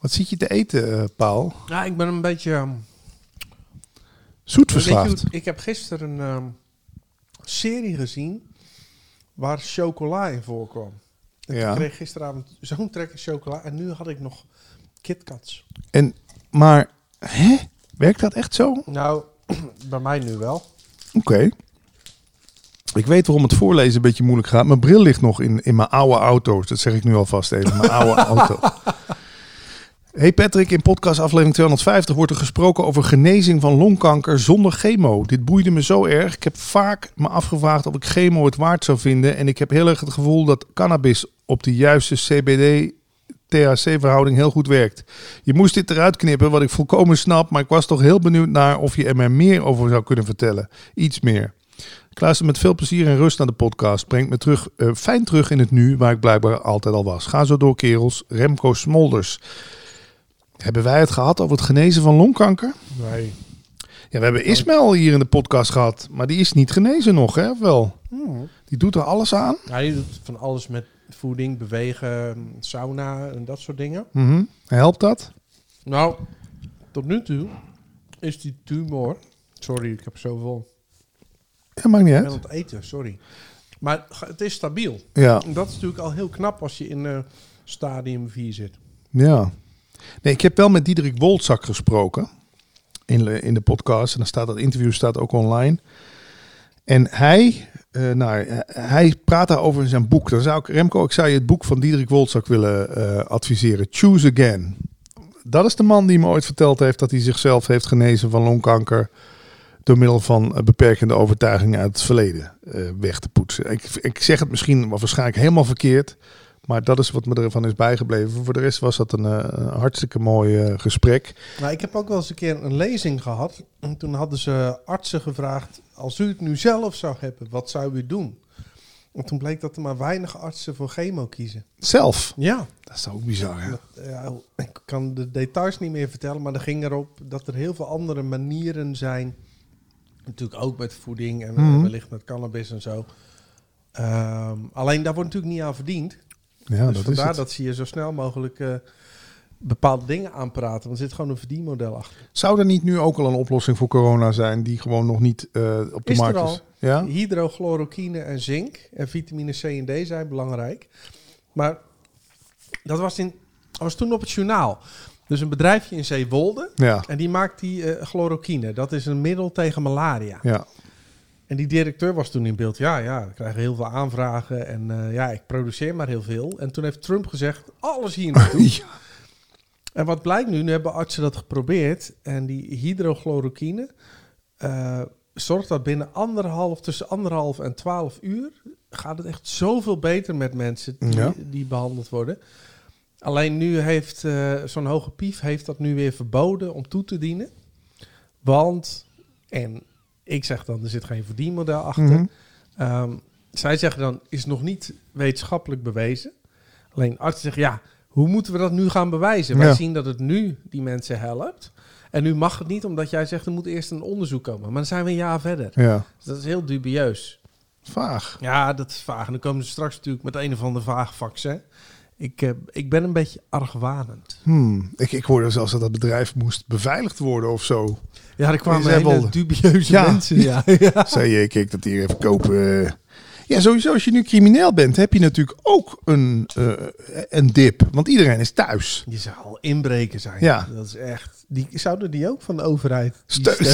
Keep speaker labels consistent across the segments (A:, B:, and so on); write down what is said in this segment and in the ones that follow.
A: Wat zit je te eten, Paul?
B: Ja, ik ben een beetje...
A: Zoetverslaafd.
B: Ik heb gisteren een serie gezien waar chocola in voorkwam. En ik kreeg gisteravond zo'n trek in chocola en nu had ik nog KitKats.
A: Maar, werkt dat echt zo?
B: Nou, bij mij nu wel.
A: Oké. Ik weet waarom het voorlezen een beetje moeilijk gaat. Mijn bril ligt nog in mijn oude auto. Dat zeg ik nu alvast even. Mijn oude auto. Hey Patrick, in podcast aflevering 250 wordt er gesproken over genezing van longkanker zonder chemo. Dit boeide me zo erg. Ik heb vaak me afgevraagd of ik chemo het waard zou vinden. En ik heb heel erg het gevoel dat cannabis op de juiste CBD-THC-verhouding heel goed werkt. Je moest dit eruit knippen, wat ik volkomen snap. Maar ik was toch heel benieuwd naar of je er mij meer over zou kunnen vertellen. Iets meer. Ik luister met veel plezier en rust naar de podcast. Brengt me fijn terug in het nu, waar ik blijkbaar altijd al was. Ga zo door, kerels. Remco Smolders. Hebben wij het gehad over het genezen van longkanker?
B: Nee.
A: Ja, we hebben Ismaël hier in de podcast gehad. Maar die is niet genezen nog, hè? Of wel? Die doet er alles aan.
B: Ja, die doet van alles met voeding, bewegen, sauna en dat soort dingen.
A: Helpt dat?
B: Nou, tot nu toe is die tumor... Sorry, ik heb zoveel...
A: Ja, maakt niet
B: Ik
A: uit.
B: ben aan het eten, sorry. Maar het is stabiel.
A: Ja.
B: En dat is natuurlijk al heel knap als je in stadium 4 zit.
A: Ja. Nee, ik heb wel met Diederik Woltzak gesproken in de podcast. En dan staat dat interview ook online. En hij praat daarover in zijn boek. Dan zou ik zou je het boek van Diederik Woltzak willen adviseren. Choose Again. Dat is de man die me ooit verteld heeft dat hij zichzelf heeft genezen van longkanker door middel van beperkende overtuigingen uit het verleden weg te poetsen. Ik zeg het misschien waarschijnlijk helemaal verkeerd, maar dat is wat me ervan is bijgebleven. Voor de rest was dat een hartstikke mooi gesprek.
B: Nou, ik heb ook wel eens een keer een lezing gehad. En toen hadden ze artsen gevraagd, als u het nu zelf zou hebben, wat zou u doen? En toen bleek dat er maar weinig artsen voor chemo kiezen.
A: Zelf?
B: Ja.
A: Dat is ook bizar, hè?
B: Ja, ik kan de details niet meer vertellen, maar er ging erop dat er heel veel andere manieren zijn. Natuurlijk ook met voeding en wellicht met cannabis en zo. Alleen daar wordt natuurlijk niet aan verdiend.
A: Ja,
B: dus
A: dat
B: vandaar
A: is het.
B: dat ze je zo snel mogelijk bepaalde dingen aanpraten. Want er zit gewoon een verdienmodel achter.
A: Zou er niet nu ook al een oplossing voor corona zijn die gewoon nog niet op de
B: Is
A: markt
B: er al.
A: is? Ja?
B: Hydrochloroquine en zink en vitamine C en D zijn belangrijk. Maar dat was toen op het journaal. Dus een bedrijfje in Zeewolde. Ja. En die maakt die chloroquine. Dat is een middel tegen malaria.
A: Ja.
B: En die directeur was toen in beeld. Ja, we krijgen heel veel aanvragen. En ik produceer maar heel veel. En toen heeft Trump gezegd, alles hier naartoe. Ja. En wat blijkt nu hebben artsen dat geprobeerd. En die hydrochloroquine zorgt dat binnen tussen 1,5 en 12 uur gaat het echt zoveel beter met mensen die behandeld worden. Alleen nu heeft zo'n hoge pief heeft dat nu weer verboden om toe te dienen. Want, en ik zeg dan, er zit geen verdienmodel achter. Zij zeggen dan, is nog niet wetenschappelijk bewezen. Alleen artsen zeggen, ja, hoe moeten we dat nu gaan bewijzen? Wij zien dat het nu die mensen helpt. En nu mag het niet, omdat jij zegt, er moet eerst een onderzoek komen. Maar dan zijn we een jaar verder. Ja. Dus dat is heel dubieus.
A: Vaag.
B: Ja, dat is vaag. En dan komen ze straks natuurlijk met een of ander vaag vaccin. Ik ben een beetje argwanend.
A: Ik hoorde zelfs dat bedrijf moest beveiligd worden of zo.
B: Ja, er kwamen hele dubieuze mensen. Ja.
A: Zei je, kijk dat hier even kopen. Ja, sowieso als je nu crimineel bent, heb je natuurlijk ook een dip. Want iedereen is thuis.
B: Je zou al inbreken zijn.
A: Ja.
B: Dat is echt... Zouden die ook van de overheid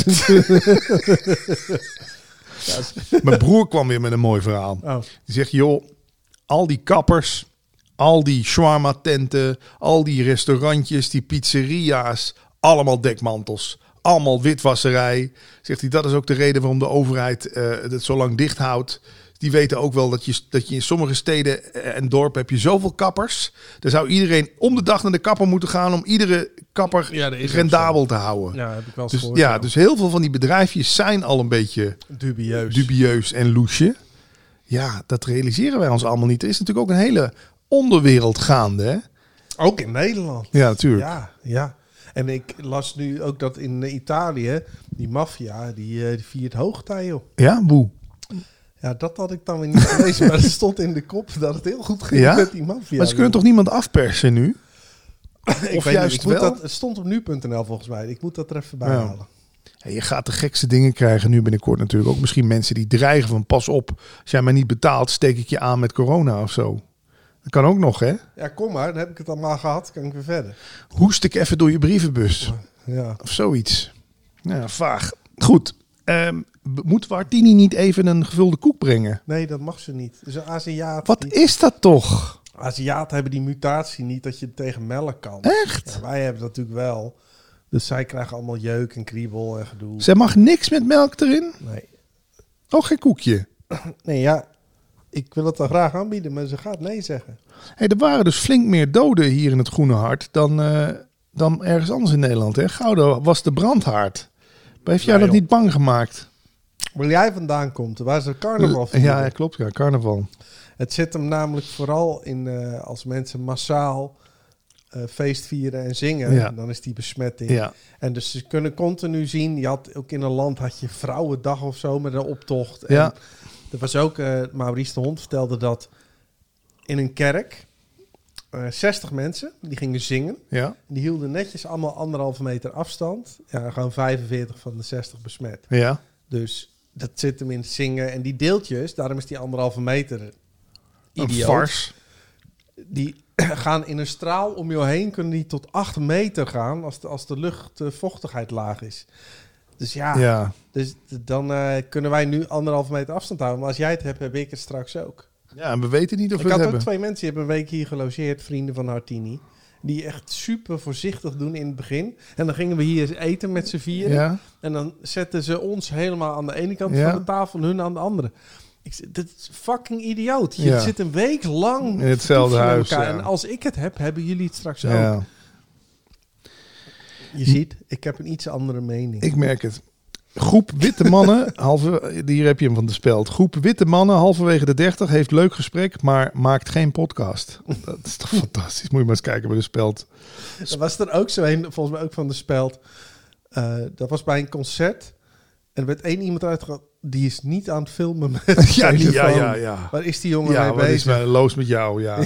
A: Mijn broer kwam weer met een mooi verhaal.
B: Oh.
A: Die zegt, joh, al die kappers, al die shawarma tenten, al die restaurantjes, die pizzeria's, allemaal dekmantels. Allemaal witwasserij. Zegt hij, dat is ook de reden waarom de overheid het zo lang dicht houdt. Die weten ook wel dat je in sommige steden en dorpen heb je zoveel kappers. Daar zou iedereen om de dag naar de kapper moeten gaan om iedere kapper rendabel te houden.
B: Ja, heb ik wel eens
A: dus,
B: gehoord.
A: ja, dus heel veel van die bedrijfjes zijn al een beetje dubieus en loesje. Ja, dat realiseren wij ons allemaal niet. Er is natuurlijk ook een hele onderwereld gaande, hè?
B: Ook in Nederland.
A: Ja, natuurlijk.
B: Ja. En ik las nu ook dat in Italië, die maffia, die viert hoogtij, joh.
A: Ja, boe.
B: Ja, dat had ik dan weer niet gelezen, maar er stond in de kop dat het heel goed ging met die maffia.
A: Maar ze kunnen toch niemand afpersen nu?
B: Ik weet
A: juist
B: niet, ik moet
A: wel?
B: dat, het stond op nu.nl volgens mij. Ik moet dat er even bij
A: Ja.
B: halen.
A: Ja, je gaat de gekste dingen krijgen nu binnenkort natuurlijk. Ook misschien mensen die dreigen van pas op. Als jij mij niet betaalt, steek ik je aan met corona of zo. Dat kan ook nog, hè?
B: Ja, kom maar. Dan heb ik het allemaal gehad. Kan ik weer verder.
A: Hoest ik even door je brievenbus.
B: Ja.
A: Of zoiets. Ja, vaag. Goed. Moet Wartini niet even een gevulde koek brengen?
B: Nee, dat mag ze niet. Dus een Aziat.
A: Wat is dat toch?
B: Aziaten hebben die mutatie niet dat je tegen melk kan.
A: Echt?
B: Ja, wij hebben dat natuurlijk wel. Dus zij krijgen allemaal jeuk en kriebel en gedoe.
A: Zij mag niks met melk erin?
B: Nee.
A: Oh, geen koekje.
B: Nee, ja. Ik wil het dan graag aanbieden, maar ze gaat nee zeggen.
A: Hey, er waren dus flink meer doden hier in het Groene Hart dan ergens anders in Nederland. Hè? Gouda was de brandhaard. Maar heeft jij
B: Nee,
A: dat
B: joh.
A: niet bang gemaakt?
B: Waar jij vandaan komt, waar ze carnaval vieren.
A: Ja, klopt. Ja, carnaval.
B: Het zit hem namelijk vooral in als mensen massaal feest vieren en zingen.
A: Ja.
B: Dan is die besmetting.
A: Ja.
B: En dus ze kunnen continu zien. Je had ook in een land had je Vrouwendag of zo met een optocht. En
A: Ja.
B: er was ook, Maurice de Hond vertelde dat in een kerk 60 mensen, die gingen zingen.
A: Ja.
B: Die hielden netjes allemaal 1,5 meter afstand. Ja, gewoon 45 van de 60 besmet.
A: Ja.
B: Dus dat zit hem in het zingen. En die deeltjes, daarom is die 1,5 meter
A: Een
B: idioot.
A: fars.
B: Die gaan in een straal om je heen, kunnen die tot 8 meter gaan als de luchtvochtigheid laag is. Dus
A: Ja.
B: dus dan kunnen wij nu 1,5 meter afstand houden. Maar als jij het hebt, heb ik het straks ook.
A: Ja, en we weten niet of
B: Ik
A: we
B: had
A: het
B: ook
A: hebben.
B: 2 mensen die hebben een week hier gelogeerd, vrienden van Hartini. Die echt super voorzichtig doen in het begin. En dan gingen we hier eten met z'n vieren.
A: Ja.
B: En dan zetten ze ons helemaal aan de ene kant
A: Ja.
B: van de tafel en hun aan de andere. Ik zeg, dit is fucking idioot. Je
A: Ja.
B: zit een week lang
A: In hetzelfde
B: met
A: huis,
B: elkaar.
A: ja.
B: En als ik het heb, hebben jullie het straks ook.
A: Ja.
B: Je ziet, ik heb een iets andere mening.
A: Ik merk het. Groep witte mannen, hier heb je hem van de Speld. Groep witte mannen, halverwege de 30, heeft leuk gesprek, maar maakt geen podcast. Dat is toch fantastisch. Moet je maar eens kijken bij de Speld.
B: Er was er ook zo een, volgens mij ook van de Speld. Dat was bij een concert. En er werd 1 iemand uitgehaald. Die is niet aan het filmen met
A: Ja,
B: telefoon.
A: ja.
B: Waar is die jongen
A: Ja,
B: mee
A: wat is
B: bezig?
A: mij loos met jou, ja.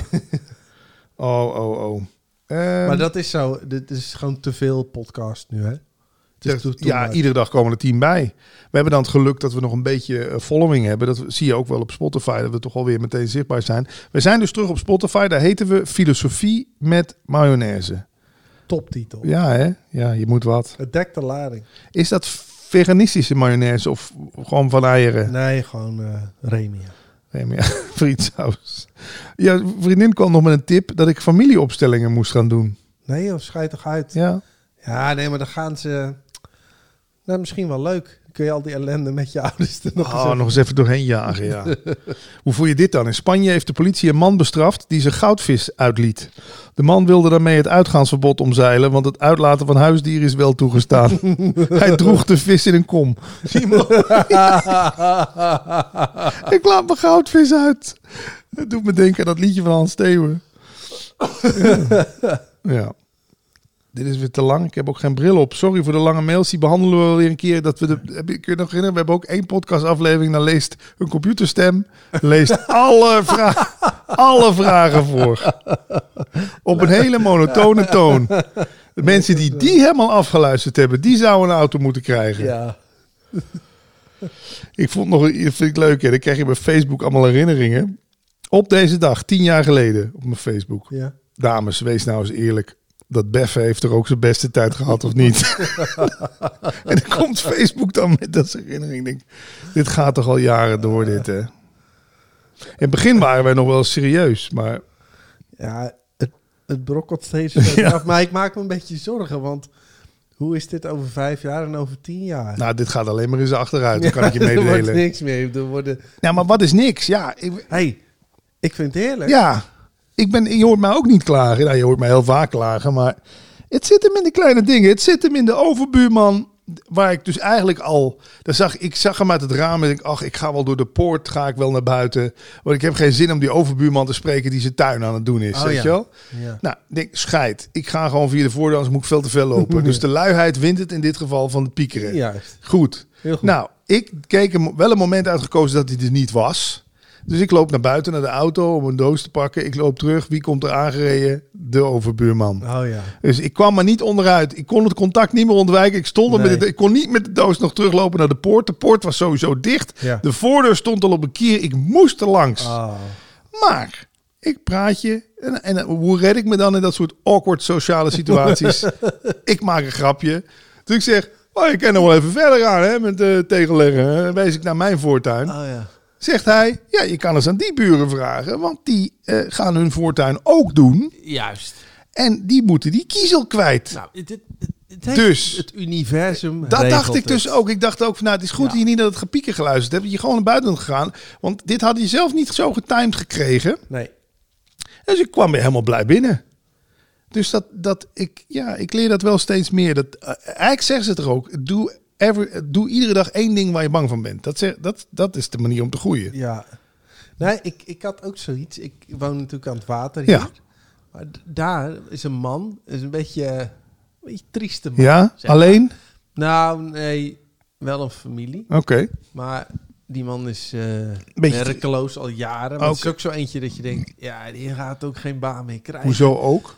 A: Oh.
B: Maar dat is zo. Dit is gewoon te veel podcast nu, hè? Dus doe
A: ja,
B: maar.
A: iedere dag komen er 10 bij. We hebben dan het geluk dat we nog een beetje following hebben. Dat zie je ook wel op Spotify, dat we toch alweer meteen zichtbaar zijn. We zijn dus terug op Spotify. Daar heten we Filosofie met Mayonaise.
B: Toptitel.
A: Ja, hè? Ja, je moet wat.
B: Het dekt de lading.
A: Is dat veganistische mayonaise of gewoon van eieren?
B: Nee, gewoon Remia.
A: Ja, frietsaus. Ja, vriendin kwam nog met een tip dat ik familieopstellingen moest gaan doen.
B: Nee, joh, schijt toch uit.
A: Ja.
B: Ja, nee, maar dan gaan ze... Nou, misschien wel leuk. Dan kun je al die ellende met je ouders er nog eens
A: Nog eens even doorheen jagen, ja. Hoe voel je dit dan? In Spanje heeft de politie een man bestraft die zijn goudvis uitliet. De man wilde daarmee het uitgaansverbod omzeilen, want het uitlaten van huisdieren is wel toegestaan. Hij droeg de vis in een kom. Ik laat mijn goudvis uit. Het doet me denken aan dat liedje van Hans Steeuwen. Ja. Dit is weer te lang. Ik heb ook geen bril op. Sorry voor de lange mails. Die behandelen we wel weer een keer. Kun je nog herinneren? We hebben ook 1 podcastaflevering. Dan leest een computerstem. Leest alle vragen voor. Op een hele monotone toon. De mensen die helemaal afgeluisterd hebben, die zouden een auto moeten krijgen.
B: Ja.
A: Ik vond nog, dat vind ik leuk. Hè? Dan krijg je bij Facebook allemaal herinneringen. Op deze dag, 10 jaar geleden, op mijn Facebook.
B: Ja.
A: Dames, wees nou eens eerlijk. Dat Beffe heeft er ook zijn beste tijd gehad, of niet? En dan komt Facebook dan met dat herinnering. Ik denk, dit gaat toch al jaren door, dit, hè? In het begin waren wij nog wel serieus, maar...
B: Ja, het brokkelt steeds verder af. Maar ik maak me een beetje zorgen, want hoe is dit over 5 jaar en over 10 jaar?
A: Nou, dit gaat alleen maar eens achteruit. Dan kan ik je
B: Er wordt
A: meedelen.
B: niks meer. Er worden...
A: Ja, maar wat is niks? Ja,
B: ik vind het heerlijk.
A: ja, je hoort mij ook niet klagen. Nou, je hoort mij heel vaak klagen, maar het zit hem in de kleine dingen. Het zit hem in de overbuurman, waar ik dus eigenlijk al... Ik zag hem uit het raam en ik dacht, ik ga wel door de poort, ga ik wel naar buiten. Want ik heb geen zin om die overbuurman te spreken die zijn tuin aan het doen is. Weet je wel?
B: Ja.
A: Nou, ik denk, scheid. Ik ga gewoon via de voordeur, anders moet ik veel te veel lopen. Dus de luiheid wint het in dit geval van de piekeren.
B: Juist.
A: Goed.
B: Heel goed.
A: Nou, ik keek hem wel een moment uitgekozen dat hij er niet was. Dus ik loop naar buiten, naar de auto om een doos te pakken. Ik loop terug. Wie komt er aangereden? De overbuurman.
B: Oh ja.
A: Dus ik kwam maar niet onderuit. Ik kon het contact niet meer ontwijken. Ik stond er ik kon niet met de doos nog teruglopen naar de poort. De poort was sowieso dicht.
B: Ja.
A: De voordeur stond al op een kier. Ik moest er langs.
B: Oh.
A: Maar ik praat je. En hoe red ik me dan in dat soort awkward sociale situaties? Ik maak een grapje. Dus ik zeg, ik kan nog wel even verder gaan hè, met tegenleggen. Dan wijs ik naar mijn voortuin.
B: Oh ja.
A: Zegt hij, ja, je kan eens aan die buren vragen. Want die gaan hun voortuin ook doen.
B: Juist.
A: En die moeten die kiezel kwijt.
B: Nou, het
A: Dus
B: het universum
A: dat dacht ik
B: regelt
A: dus
B: het.
A: ook. Ik dacht ook, het is goed dat je niet naar het gepieken geluisterd hebt. Dat je gewoon naar buiten gegaan. Want dit had je zelf niet zo getimed gekregen.
B: Nee.
A: Dus ik kwam weer helemaal blij binnen. Dus ik leer dat wel steeds meer. Eigenlijk zeggen ze het er ook. Doe iedere dag 1 ding waar je bang van bent. Dat is de manier om te groeien.
B: Ja. Nee, ik had ook zoiets. Ik woon natuurlijk aan het water hier.
A: Ja.
B: Maar daar is een man. Is een beetje trieste man.
A: Ja,
B: zeg maar.
A: alleen?
B: Nou, nee. Wel een familie.
A: Oké.
B: Maar die man is
A: Beetje
B: werkeloos al jaren. Maar
A: Ook.
B: het is ook zo eentje dat je denkt... Ja, die gaat ook geen baan meer krijgen.
A: Hoezo ook?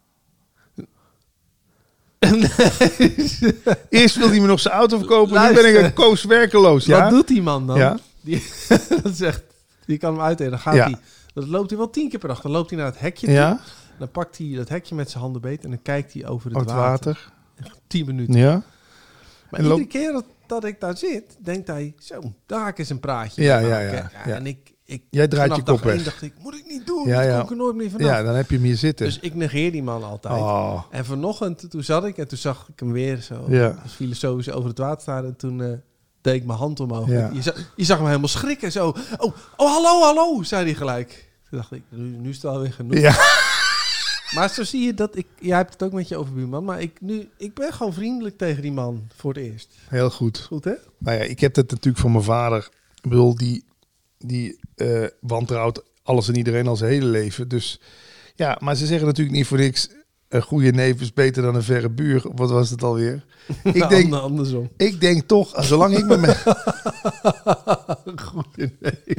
A: Eerst wil hij me nog zijn auto verkopen.
B: Luister.
A: Nu ben ik een koos werkeloos. Ja?
B: Wat doet die man dan?
A: Ja.
B: Dat zegt, die kan hem uitdelen. Dan gaat
A: Ja.
B: hij... Dat loopt hij wel 10 keer per dag. Dan loopt hij naar het hekje toe.
A: Ja,
B: Dan pakt hij dat hekje met zijn handen beet. En dan kijkt hij over
A: op
B: het
A: het
B: water.
A: water.
B: 10 minuten.
A: Ja.
B: Maar
A: En
B: iedere keer dat ik daar zit, denkt hij... Zo, daar ga ik eens een praatje
A: Ja,
B: mee
A: ja,
B: maken.
A: ja.
B: En ik
A: Jij draait
B: vanaf
A: je kop
B: dag 1
A: weg.
B: dacht ik, moet ik niet doen.
A: Ja,
B: Ja,
A: ja.
B: kom ik er nooit meer vanaf.
A: Ja, dan heb je hem hier zitten.
B: Dus ik negeer die man altijd.
A: Oh.
B: En vanochtend, toen zat ik en toen zag ik hem weer zo
A: Ja.
B: als filosofisch over het water staan. En toen deed ik mijn hand omhoog.
A: Ja.
B: Je zag me helemaal schrikken. Zo, hallo, zei hij gelijk. Toen dacht ik, nu is het alweer genoeg.
A: Ja.
B: Maar zo zie je dat jij hebt het ook met je overbuurman. Maar ik ben gewoon vriendelijk tegen die man voor het eerst.
A: Heel goed.
B: Goed, hè?
A: Nou ja, ik heb dat natuurlijk van mijn vader. Ik bedoel, die wantrouwt alles en iedereen al zijn hele leven. Dus ja, maar ze zeggen natuurlijk niet voor niks... Een goede neef is beter dan een verre buur. Wat was het alweer?
B: Andersom.
A: Ik denk toch, zolang ik me...
B: Goeie neef.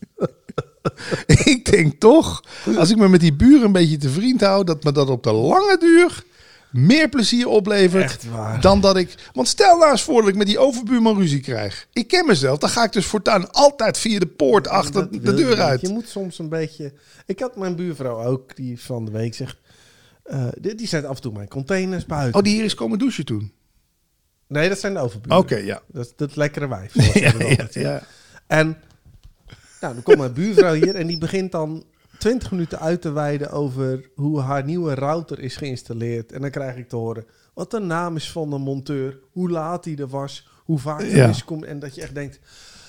A: Ik denk toch, als ik me met die buren een beetje te vriend hou... dat me dat op de lange duur meer plezier oplevert...
B: Echt waar.
A: dan dat ik... Want stel nou eens voor dat ik met die overbuurman ruzie krijg. Ik ken mezelf, dan ga ik dus voortaan altijd via de poort achter
B: Dat
A: de
B: wil je
A: deur
B: niet.
A: uit.
B: Je moet soms een beetje... Ik had mijn buurvrouw ook, die van de week zegt... die zet af en toe mijn containers buiten.
A: Oh, die hier is komen douchen toen?
B: Nee, dat zijn de overburen.
A: Oké, ja.
B: Dat is dat lekkere wijf. zoals ze
A: Ja,
B: dat altijd zeggen.
A: ja.
B: En dan komt mijn buurvrouw hier en die begint dan 20 minuten uit te wijden over hoe haar nieuwe router is geïnstalleerd. En dan krijg ik te horen wat de naam is van de monteur, hoe laat hij er was, hoe vaak hij
A: Ja.
B: miskomt. En dat je echt denkt,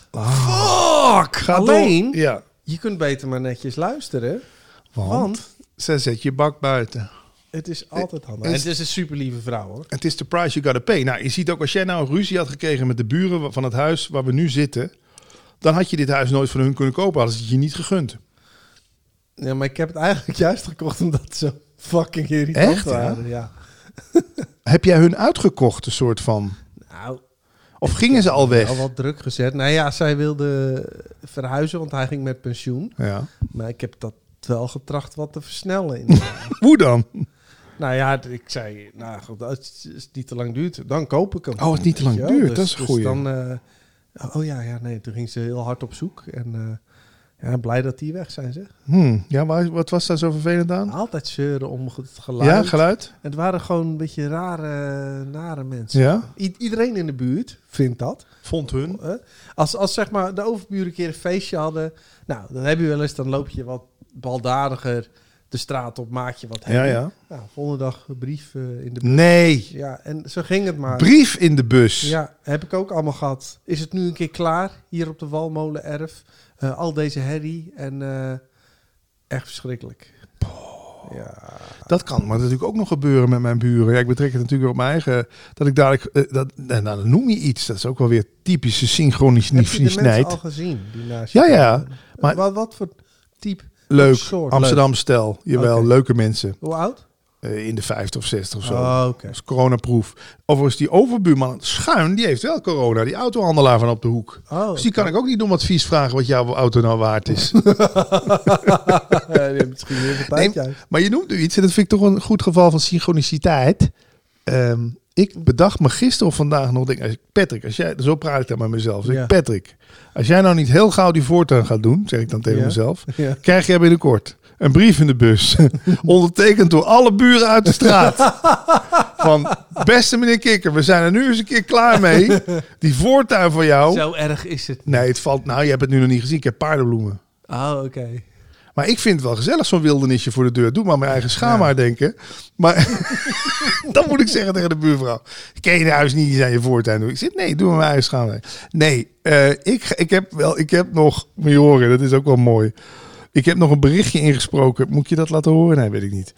B: fuck!
A: Ga
B: Alleen,
A: door. Ja.
B: je kunt beter maar netjes luisteren,
A: Want
B: want
A: ze zet je bak buiten.
B: het is altijd handig. En het is een super lieve vrouw, hoor.
A: Het is the price you gotta pay. Nou, je ziet ook als jij nou een ruzie had gekregen met de buren van het huis waar we nu zitten... dan had je dit huis nooit van hun kunnen kopen. Hadden ze het je niet gegund.
B: Ja, maar ik heb het eigenlijk juist gekocht omdat ze zo fucking irritant
A: Echt, ja?
B: waren. Ja.
A: Heb jij hun uitgekocht, een soort van...
B: Nou,
A: Of gingen ze al weg?
B: al wat druk gezet. Nou ja, zij wilde verhuizen, want hij ging met pensioen.
A: Ja.
B: Maar ik heb dat wel getracht wat te versnellen. In
A: Hoe dan?
B: nou ja, ik zei, nou goed, als het niet te lang duurt, dan koop ik hem.
A: Oh, als het niet te lang
B: Weet je
A: duurt,
B: wel?
A: dat is een goeie.
B: Dan, nee, toen ging ze heel hard op zoek. En blij dat die weg zijn, zeg.
A: Ja, wat was daar zo vervelend aan?
B: Altijd zeuren om het geluid.
A: Ja, geluid?
B: Het waren gewoon een beetje nare mensen.
A: Ja.
B: Iedereen in de buurt vindt dat.
A: Vond hun.
B: Als zeg maar de overburen een keer een feestje hadden. Nou, dan heb je wel eens, dan loop je wat baldadiger de straat op, maak je wat
A: Ja,
B: herrie.
A: ja.
B: Nou, volgende dag een brief in de bus.
A: Nee.
B: Ja, en zo ging het maar.
A: Brief in de bus.
B: Ja, heb ik ook allemaal gehad. Is het nu een keer klaar hier op de Walmolenerf? Al deze herrie en echt verschrikkelijk. Ja.
A: Dat kan maar natuurlijk ook nog gebeuren met mijn buren. Ja, ik betrek het natuurlijk op mijn eigen... Dat ik dadelijk... dan noem je iets. Dat is ook wel weer typische
B: Heb je de mensen
A: synchronisch
B: al gezien? Die naast je
A: Ja, ja.
B: wonen?
A: Maar-
B: Wat voor type?
A: Leuk.
B: soort?
A: Amsterdam stel. Jawel,
B: Oké.
A: leuke mensen.
B: Hoe oud?
A: in de 50 of 60 of zo.
B: Oh, oké.
A: Dat is coronaproof. Overigens die overbuurman Schuin, die heeft wel corona. Die autohandelaar van op de hoek.
B: Oh,
A: Dus die kan ik ook niet om advies vragen wat jouw auto nou waard is.
B: Ja, die heeft misschien weer een tijdje uit.
A: Maar je noemt nu iets en dat vind ik toch een goed geval van synchroniciteit. Ik bedacht me gisteren of vandaag nog, Patrick, als jij, zo praat ik dan met mezelf. Zeg,
B: Ja.
A: Patrick, als jij nou niet heel gauw die voortuin gaat doen, zeg ik dan tegen mezelf,
B: Ja.
A: krijg jij binnenkort een brief in de bus, ondertekend door alle buren uit de straat. Van, beste meneer Kikker, we zijn er nu eens een keer klaar mee. Die voortuin van jou.
B: Zo erg is het.
A: Nee, het valt, nou je hebt het nu nog niet gezien, ik heb paardenbloemen.
B: Oh, oké.
A: Maar ik vind het wel gezellig, zo'n wildernisje voor de deur. Doe maar mijn eigen schaamhaar denken. Maar dan moet ik zeggen tegen de buurvrouw. Ken je de huis niet eens aan je voortuin doen? Ik zeg, nee, doe maar mijn eigen schaamhaar. Nee, ik heb nog, moet je horen, dat is ook wel mooi. Ik heb nog een berichtje ingesproken. Moet je dat laten horen? Nee, weet ik niet.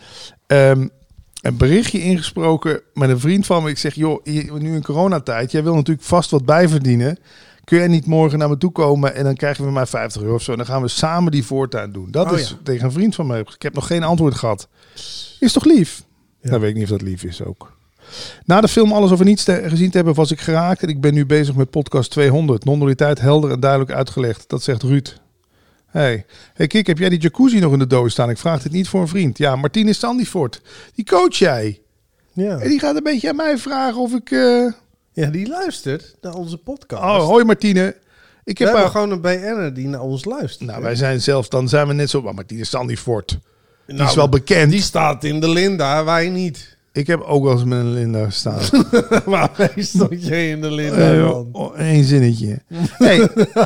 A: Een berichtje ingesproken met een vriend van me. Ik zeg, joh, nu in coronatijd, jij wil natuurlijk vast wat bijverdienen. Kun jij niet morgen naar me toe komen en dan krijgen we maar €50 of zo. Dan gaan we samen die voortuin doen. Dat is tegen een vriend van mij. Ik heb nog geen antwoord gehad. Is toch lief?
B: Ja.
A: Nou weet ik niet of dat lief is ook. Na de film Alles over Niets gezien te hebben was ik geraakt. En ik ben nu bezig met podcast 200. Non-dualiteit helder en duidelijk uitgelegd. Dat zegt Ruud. Hey Kik, heb jij die jacuzzi nog in de doos staan? Ik vraag dit niet voor een vriend. Ja, Martinez Sandifort. Die coach jij.
B: Ja.
A: En die gaat een beetje aan mij vragen of ik...
B: Ja, die luistert naar onze podcast.
A: Oh, hoi Martine. Ik
B: We
A: heb
B: hebben gewoon een BN'er die naar ons luistert.
A: Nou, wij zijn zelf, dan zijn we net zo... Maar Martinez Sandifort, die
B: Nou,
A: is wel bekend.
B: Die staat in de Linda, wij niet.
A: Ik heb ook wel eens met een Linda gestaan.
B: Waarmee stond je in de Linda, man?
A: Eén zinnetje. Hey,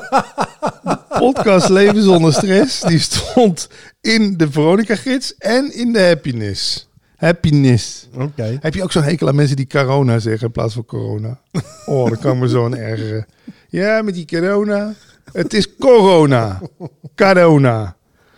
A: de podcast Leven zonder stress, die stond in de Veronica-gids en in de Happiness.
B: Oké.
A: Heb je ook zo'n hekel aan mensen die corona zeggen in plaats van corona? Oh, dat kan me zo ergeren. Ja, met die corona. Het is corona. Corona.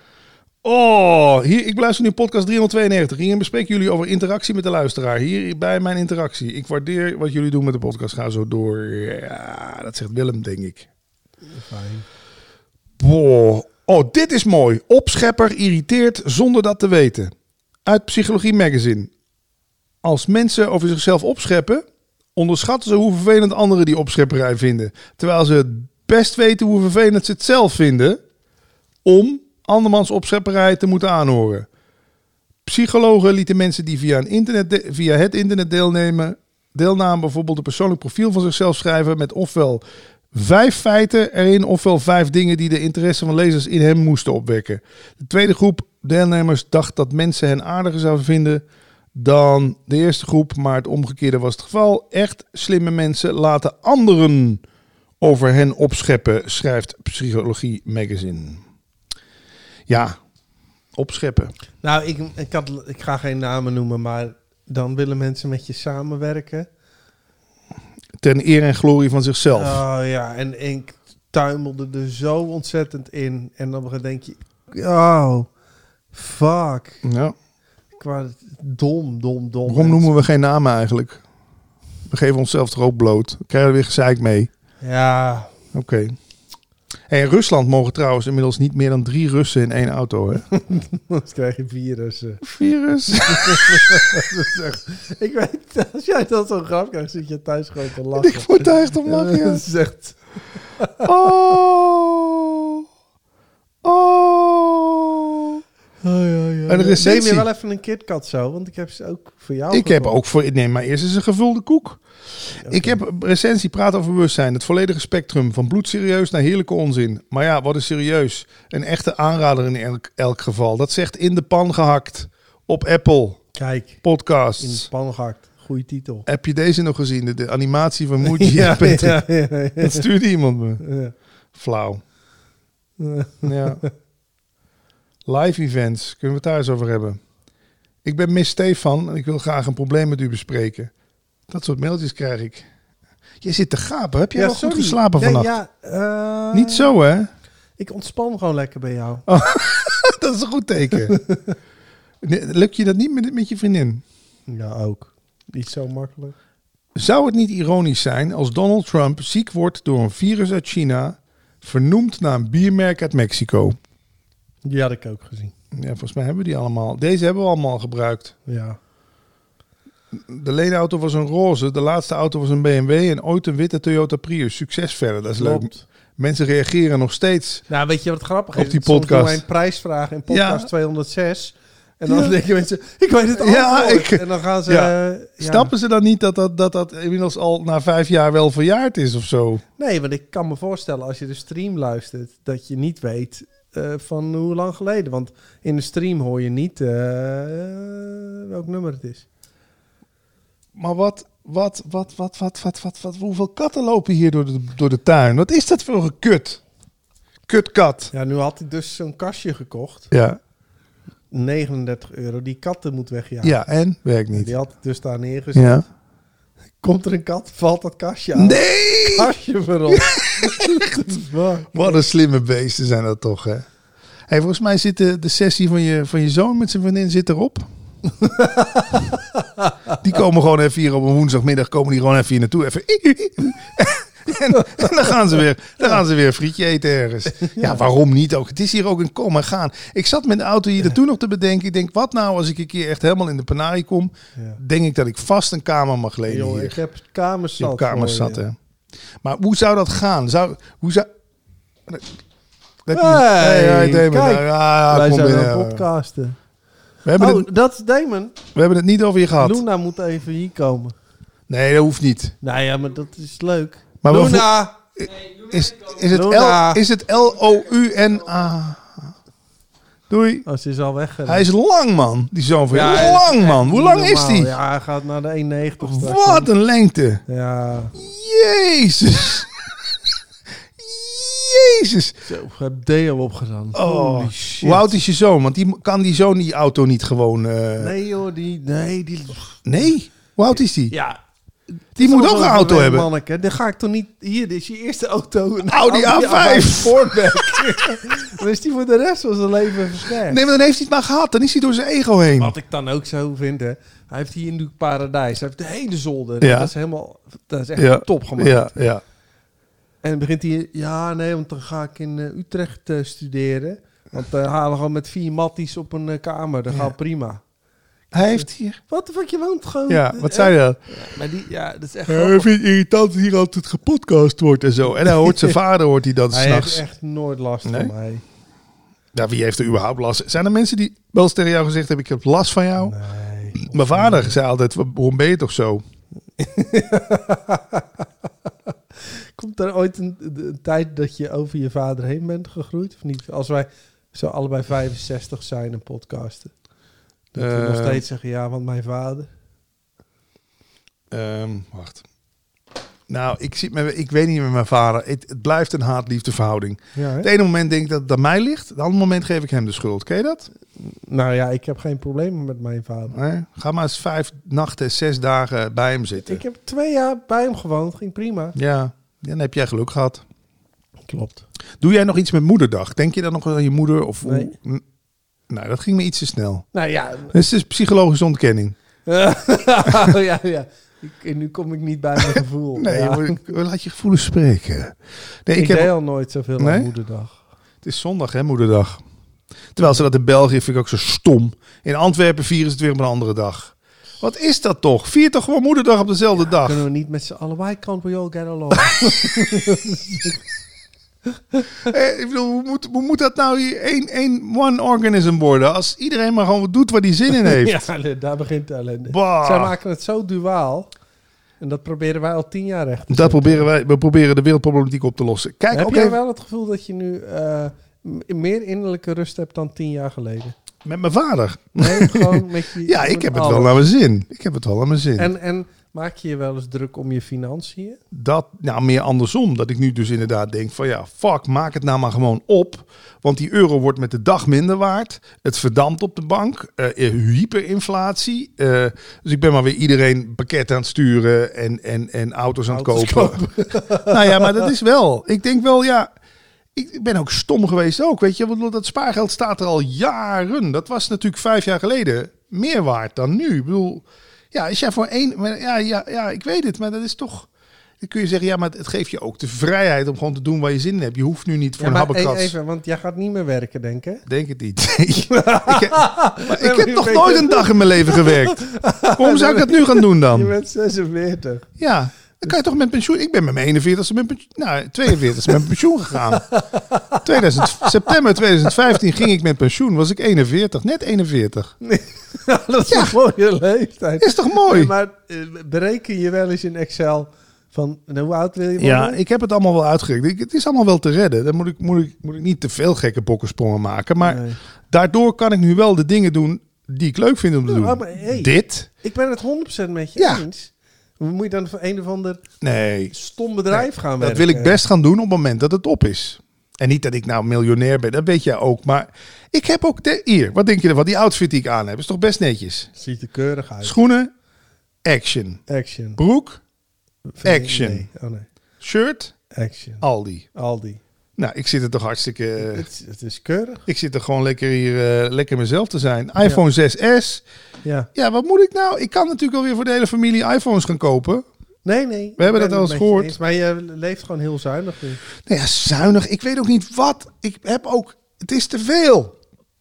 A: Oh, hier, ik luister nu podcast 392. Hierin bespreken jullie over interactie met de luisteraar. Hier bij mijn interactie. Ik waardeer wat jullie doen met de podcast. Ga zo door. Ja, dat zegt Willem, denk ik.
B: Fijn.
A: Boah. Oh, dit is mooi. Opschepper irriteert zonder dat te weten. Uit Psychologie Magazine. Als mensen over zichzelf opscheppen, onderschatten ze hoe vervelend anderen die opschepperij vinden. Terwijl ze het best weten hoe vervelend ze het zelf vinden om andermans opschepperij te moeten aanhoren. Psychologen lieten mensen die via het internet deelnamen bijvoorbeeld een persoonlijk profiel van zichzelf schrijven met ofwel 5 feiten erin, ofwel 5 dingen die de interesse van lezers in hem moesten opwekken. De tweede groep deelnemers dacht dat mensen hen aardiger zouden vinden dan de eerste groep, maar het omgekeerde was het geval. Echt slimme mensen laten anderen over hen opscheppen, schrijft Psychologie Magazine. Ja, opscheppen.
B: Nou, ik ga geen namen noemen, maar dan willen mensen met je samenwerken.
A: Ten eer en glorie van zichzelf.
B: Oh ja, en ik tuimelde er zo ontzettend in. En dan denk je, oh, fuck.
A: Ja.
B: Ik was dom.
A: Waarom noemen we geen namen eigenlijk? We geven onszelf toch ook bloot. We krijgen er weer gezeik mee.
B: Ja.
A: Oké. Hey, in Rusland mogen trouwens inmiddels niet meer dan 3 Russen in 1 auto, hè?
B: Dan krijg je virussen.
A: Virus.
B: Ik weet, als jij dat zo grap krijgt, zit je thuis gewoon te lachen.
A: Ik moet daar echt om lachen, ja.
B: Dat is echt...
A: Oh.
B: En
A: Een recensie.
B: Neem je wel even een KitKat zo, want ik heb ze ook voor jou
A: Ik heb
B: gekocht.
A: ook voor... Nee, maar eerst is een gevulde koek.
B: Okay.
A: Ik heb een recensie Praat over bewustzijn. Het volledige spectrum. Van bloedserieus naar heerlijke onzin. Maar ja, wat is serieus? Een echte aanrader in elk geval. Dat zegt In de Pan Gehakt. Op Apple
B: Kijk,
A: Podcasts.
B: in de pan gehakt. Goeie titel.
A: Heb je deze nog gezien? De animatie van Muji.
B: Ja.
A: Dat stuurde iemand me.
B: Ja.
A: Flauw. Ja. Live events. Kunnen we het daar eens over hebben? Ik ben Miss Stefan en ik wil graag een probleem met u bespreken. Dat soort mailtjes krijg ik. Je zit te gapen. Heb jij wel goed geslapen vannacht? Niet zo, hè?
B: Ik ontspan gewoon lekker bij jou.
A: Oh, dat is een goed teken. Lukt je dat niet met je vriendin?
B: Ja, ook. Niet zo makkelijk.
A: Zou het niet ironisch zijn als Donald Trump ziek wordt door een virus uit China, vernoemd naar een biermerk uit Mexico?
B: Die had ik ook gezien.
A: Ja, volgens mij hebben we die allemaal. Deze hebben we allemaal gebruikt.
B: Ja.
A: De leenauto was een roze. De laatste auto was een BMW. En ooit een witte Toyota Prius. Succes verder. Dat is leuk.
B: Klopt.
A: Mensen reageren nog steeds.
B: Nou, weet je wat grappig
A: Op
B: is?
A: die
B: Soms
A: podcast.
B: doen wij een prijsvraag in podcast
A: Ja.
B: 206. En dan denken mensen, ik weet het antwoord. En dan gaan ze...
A: Ja. Snappen ze dan niet dat inmiddels al na 5 jaar wel verjaard is of zo?
B: Nee, want ik kan me voorstellen als je de stream luistert... dat je niet weet van hoe lang geleden. Want in de stream hoor je niet welk nummer het is.
A: Maar hoeveel katten lopen hier door de tuin? Wat is dat voor een kutkat?
B: Ja, nu had hij dus zo'n kastje gekocht.
A: Ja.
B: €39. Die katten moet wegjagen.
A: Ja, en? Werkt niet.
B: Die had ik dus daar neergezet.
A: Ja.
B: Komt er een kat, valt dat kastje aan.
A: Nee!
B: Kastje verrot.
A: Wat een slimme beesten zijn dat toch, hè? Hey, volgens mij zit de sessie van je zoon met zijn vriendin zit erop. Die komen gewoon even hier op een woensdagmiddag, komen die gewoon even hier naartoe. Even. En dan gaan ze weer frietje eten ergens. Ja, waarom niet ook? Het is hier ook een kom en gaan. Ik zat met de auto hier naartoe nog te bedenken. Ik denk, wat nou als ik een keer echt helemaal in de penarie kom?
B: Ja.
A: Denk ik dat ik vast een kamer mag lenen
B: Joh,
A: hier.
B: ik heb kamers
A: Je
B: zat.
A: hebt kamers
B: voor
A: zat,
B: je.
A: hè? Maar hoe zou dat gaan? Hey, Damon.
B: kijk. Wij
A: kom
B: zijn
A: binnen.
B: aan het podcasten.
A: We hebben,
B: Oh, dat is Damon.
A: we hebben het niet over je gehad.
B: Luna moet even hier komen.
A: Nee, dat hoeft niet.
B: Nou ja, maar dat is leuk.
A: Maar
B: Luna!
A: Is
B: Luna.
A: het Louna? Doei.
B: Oh, ze is al weggerend.
A: Hij is lang, man. Die zoon van je.
B: Ja,
A: Lang, man. Hoe lang is die?
B: Ja, hij gaat naar de 1,90 straks.
A: Wat een lengte.
B: Ja.
A: Jezus. Jezus.
B: Zo, ik heb deel opgedaan.
A: Oh.
B: Holy shit.
A: Hoe oud is je zoon? Want kan die zoon die auto niet gewoon...
B: Nee joh, die...
A: Nee? Hoe oud is die?
B: Ja.
A: Die moet ook een auto hebben.
B: Manneke. Dan ga ik toch niet... Hier, dit is je eerste auto. Een
A: Audi A5.
B: Sportback. Dan is die voor de rest van zijn leven versterkt.
A: Nee, maar dan heeft hij het maar gehad. Dan is hij door zijn ego heen.
B: Wat ik dan ook zo vind, hè. Hij heeft hier in Duke Paradijs. Hij heeft de hele zolder.
A: Ja.
B: Dat is helemaal... Dat is echt top gemaakt.
A: Ja.
B: En dan begint hij... Ja, nee, want dan ga ik in Utrecht studeren. Want halen gewoon met 4 matties op een kamer. Dat gaat prima.
A: Hij heeft hier...
B: Wat de fuck, je woont gewoon...
A: Ja, wat zei je dan?
B: Maar die... Ja, dat is echt
A: Hij
B: grappig.
A: vindt het irritant dat hier altijd gepodcast wordt en zo. En hij hoort zijn vader, hoort hij dan
B: Hij heeft
A: s'nachts.
B: echt nooit last
A: Nee?
B: van mij.
A: Ja, wie heeft er überhaupt last? Zijn er mensen die wel eens tegen jou gezegd hebben, ik heb last van jou?
B: Nee.
A: Mijn vader zei altijd, waarom ben je toch zo?
B: Komt er ooit een tijd dat je over je vader heen bent gegroeid? Of niet? Als wij zo allebei 65 zijn en podcasten. Dat we nog steeds zeggen, ja, want mijn vader...
A: Wacht. Nou, ik weet niet met mijn vader. Het blijft een haat-liefde verhouding.
B: Ja, hè?
A: Het ene moment denk ik dat het aan mij ligt. Het andere moment geef ik hem de schuld. Ken je dat?
B: Nou ja, ik heb geen problemen met mijn vader.
A: Nee? Ga maar eens 5 nachten, 6 dagen bij hem zitten.
B: Ik heb 2 jaar bij hem gewoond, ging prima.
A: Ja, dan heb jij geluk gehad.
B: Klopt.
A: Doe jij nog iets met moederdag? Denk je dan nog aan je moeder? Of
B: Nee.
A: Nou, dat ging me iets te snel.
B: Nou ja...
A: Dat is dus psychologische ontkenning.
B: ja. Nu kom ik niet bij mijn gevoel.
A: Nee,
B: Ja.
A: laat je gevoelens spreken. Nee,
B: Ik deed al nooit zoveel
A: Nee?
B: aan moederdag.
A: Het is zondag, hè, moederdag. Terwijl ze dat in België vind ik ook zo stom. In Antwerpen vieren ze het weer op een andere dag. Wat is dat toch? Vier toch gewoon moederdag op dezelfde dag?
B: Kunnen we niet met z'n allen... Why can't we all get along?
A: Ik bedoel, hoe moet dat nou hier one organism worden? Als iedereen maar gewoon doet waar hij zin in heeft.
B: Ja, daar begint de ellende.
A: Bah.
B: Zij maken het zo duaal. En dat proberen wij al 10 jaar recht te
A: Dat
B: zetten.
A: we proberen de wereldproblematiek op te lossen. Kijk,
B: Heb
A: ook
B: jij
A: even
B: wel het gevoel dat je nu meer innerlijke rust hebt dan 10 jaar geleden?
A: met mijn vader.
B: Nee, gewoon met je...
A: Ja, ik
B: met
A: heb het
B: alles.
A: wel naar mijn zin. Ik heb het wel naar mijn zin.
B: En maak je je wel eens druk om je financiën?
A: Dat, nou, meer andersom. Dat ik nu dus inderdaad denk van ja, fuck, maak het nou maar gewoon op. Want die euro wordt met de dag minder waard. Het verdampt op de bank. Hyperinflatie. Dus ik ben maar weer iedereen pakket aan het sturen en auto's aan het kopen. Nou ja, maar dat is wel. Ik denk wel, ja, ik ben ook stom geweest ook. Weet je, want dat spaargeld staat er al jaren. Dat was natuurlijk 5 jaar geleden meer waard dan nu. Ik bedoel, ja, als jij voor één... Ja, ik weet het, maar dat is toch... Dan kun je zeggen, ja, maar het geeft je ook de vrijheid om gewoon te doen waar je zin in hebt. Je hoeft nu niet voor een habbekrats.
B: Even, want jij gaat niet meer werken, denk ik.
A: Denk het niet. ik heb nog nooit een dag in mijn leven gewerkt. Waarom zou ik dat nu gaan doen dan?
B: Je bent 46.
A: Ja, dan kan je toch met pensioen. Ik ben met mijn 41ste met pensioen. Nou, 42ste met pensioen gegaan. September 2015 ging ik met pensioen. Was ik 41, net 41.
B: Nee, dat is een mooie leeftijd.
A: Is toch mooi?
B: Nee, maar bereken je wel eens in Excel van hoe oud wil je worden?
A: Ja, ik heb het allemaal wel uitgerekend. Het is allemaal wel te redden. Dan moet ik niet te veel gekke bokkensprongen maken. Maar daardoor kan ik nu wel de dingen doen die ik leuk vind om te doen.
B: Maar, hey,
A: dit.
B: Ik ben het 100% met je eens. Moet je dan voor een of ander stom bedrijf gaan werken?
A: Dat wil ik best gaan doen op het moment dat het op is. En niet dat ik nou miljonair ben, dat weet jij ook. Maar ik heb ook... Hier, wat denk je ervan? Die outfit die ik aan heb, is toch best netjes?
B: Ziet er keurig uit.
A: Schoenen, action. Broek, action.
B: Nee. Oh, nee.
A: Shirt,
B: action.
A: Aldi. Nou, ik zit er toch hartstikke...
B: Het is keurig.
A: Ik zit er gewoon lekker hier, lekker mezelf te zijn. iPhone 6S. Ja, wat moet ik nou? Ik kan natuurlijk alweer voor de hele familie iPhones gaan kopen.
B: Nee.
A: We hebben dat al eens gehoord.
B: Eens, maar je leeft gewoon heel zuinig nu.
A: Nou ja, zuinig. Ik weet ook niet wat. Ik heb ook... Het is te veel.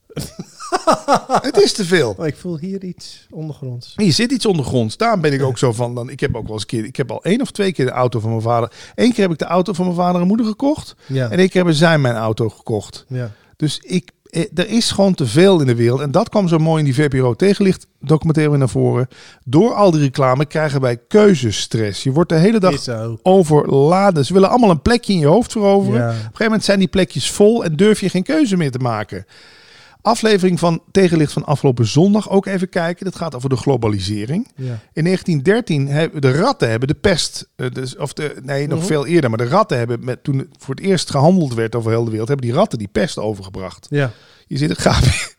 A: Het is te veel.
B: Oh, ik voel hier iets ondergronds.
A: Hier zit iets ondergronds. Daarom ben ik ook zo van... Ik heb ook wel eens een keer... Ik heb al 1 of 2 keer de auto van mijn vader... 1 keer heb ik de auto van mijn vader en moeder gekocht. Ja. En 1 keer hebben zij mijn auto gekocht. Ja. Dus er is gewoon te veel in de wereld. En dat kwam zo mooi in die VPRO Tegenlicht documentaire naar voren. Door al die reclame krijgen wij keuzestress. Je wordt de hele dag overladen. Ze willen allemaal een plekje in je hoofd veroveren. Ja. Op een gegeven moment zijn die plekjes vol en durf je geen keuze meer te maken. Aflevering van Tegenlicht van afgelopen zondag. Ook even kijken. Dat gaat over de globalisering. Ja. In 1913 hebben de ratten de pest... nog veel eerder. Maar de ratten hebben, toen het voor het eerst gehandeld werd over heel de wereld... hebben die ratten die pest overgebracht. Ja. Je zit een gaapje...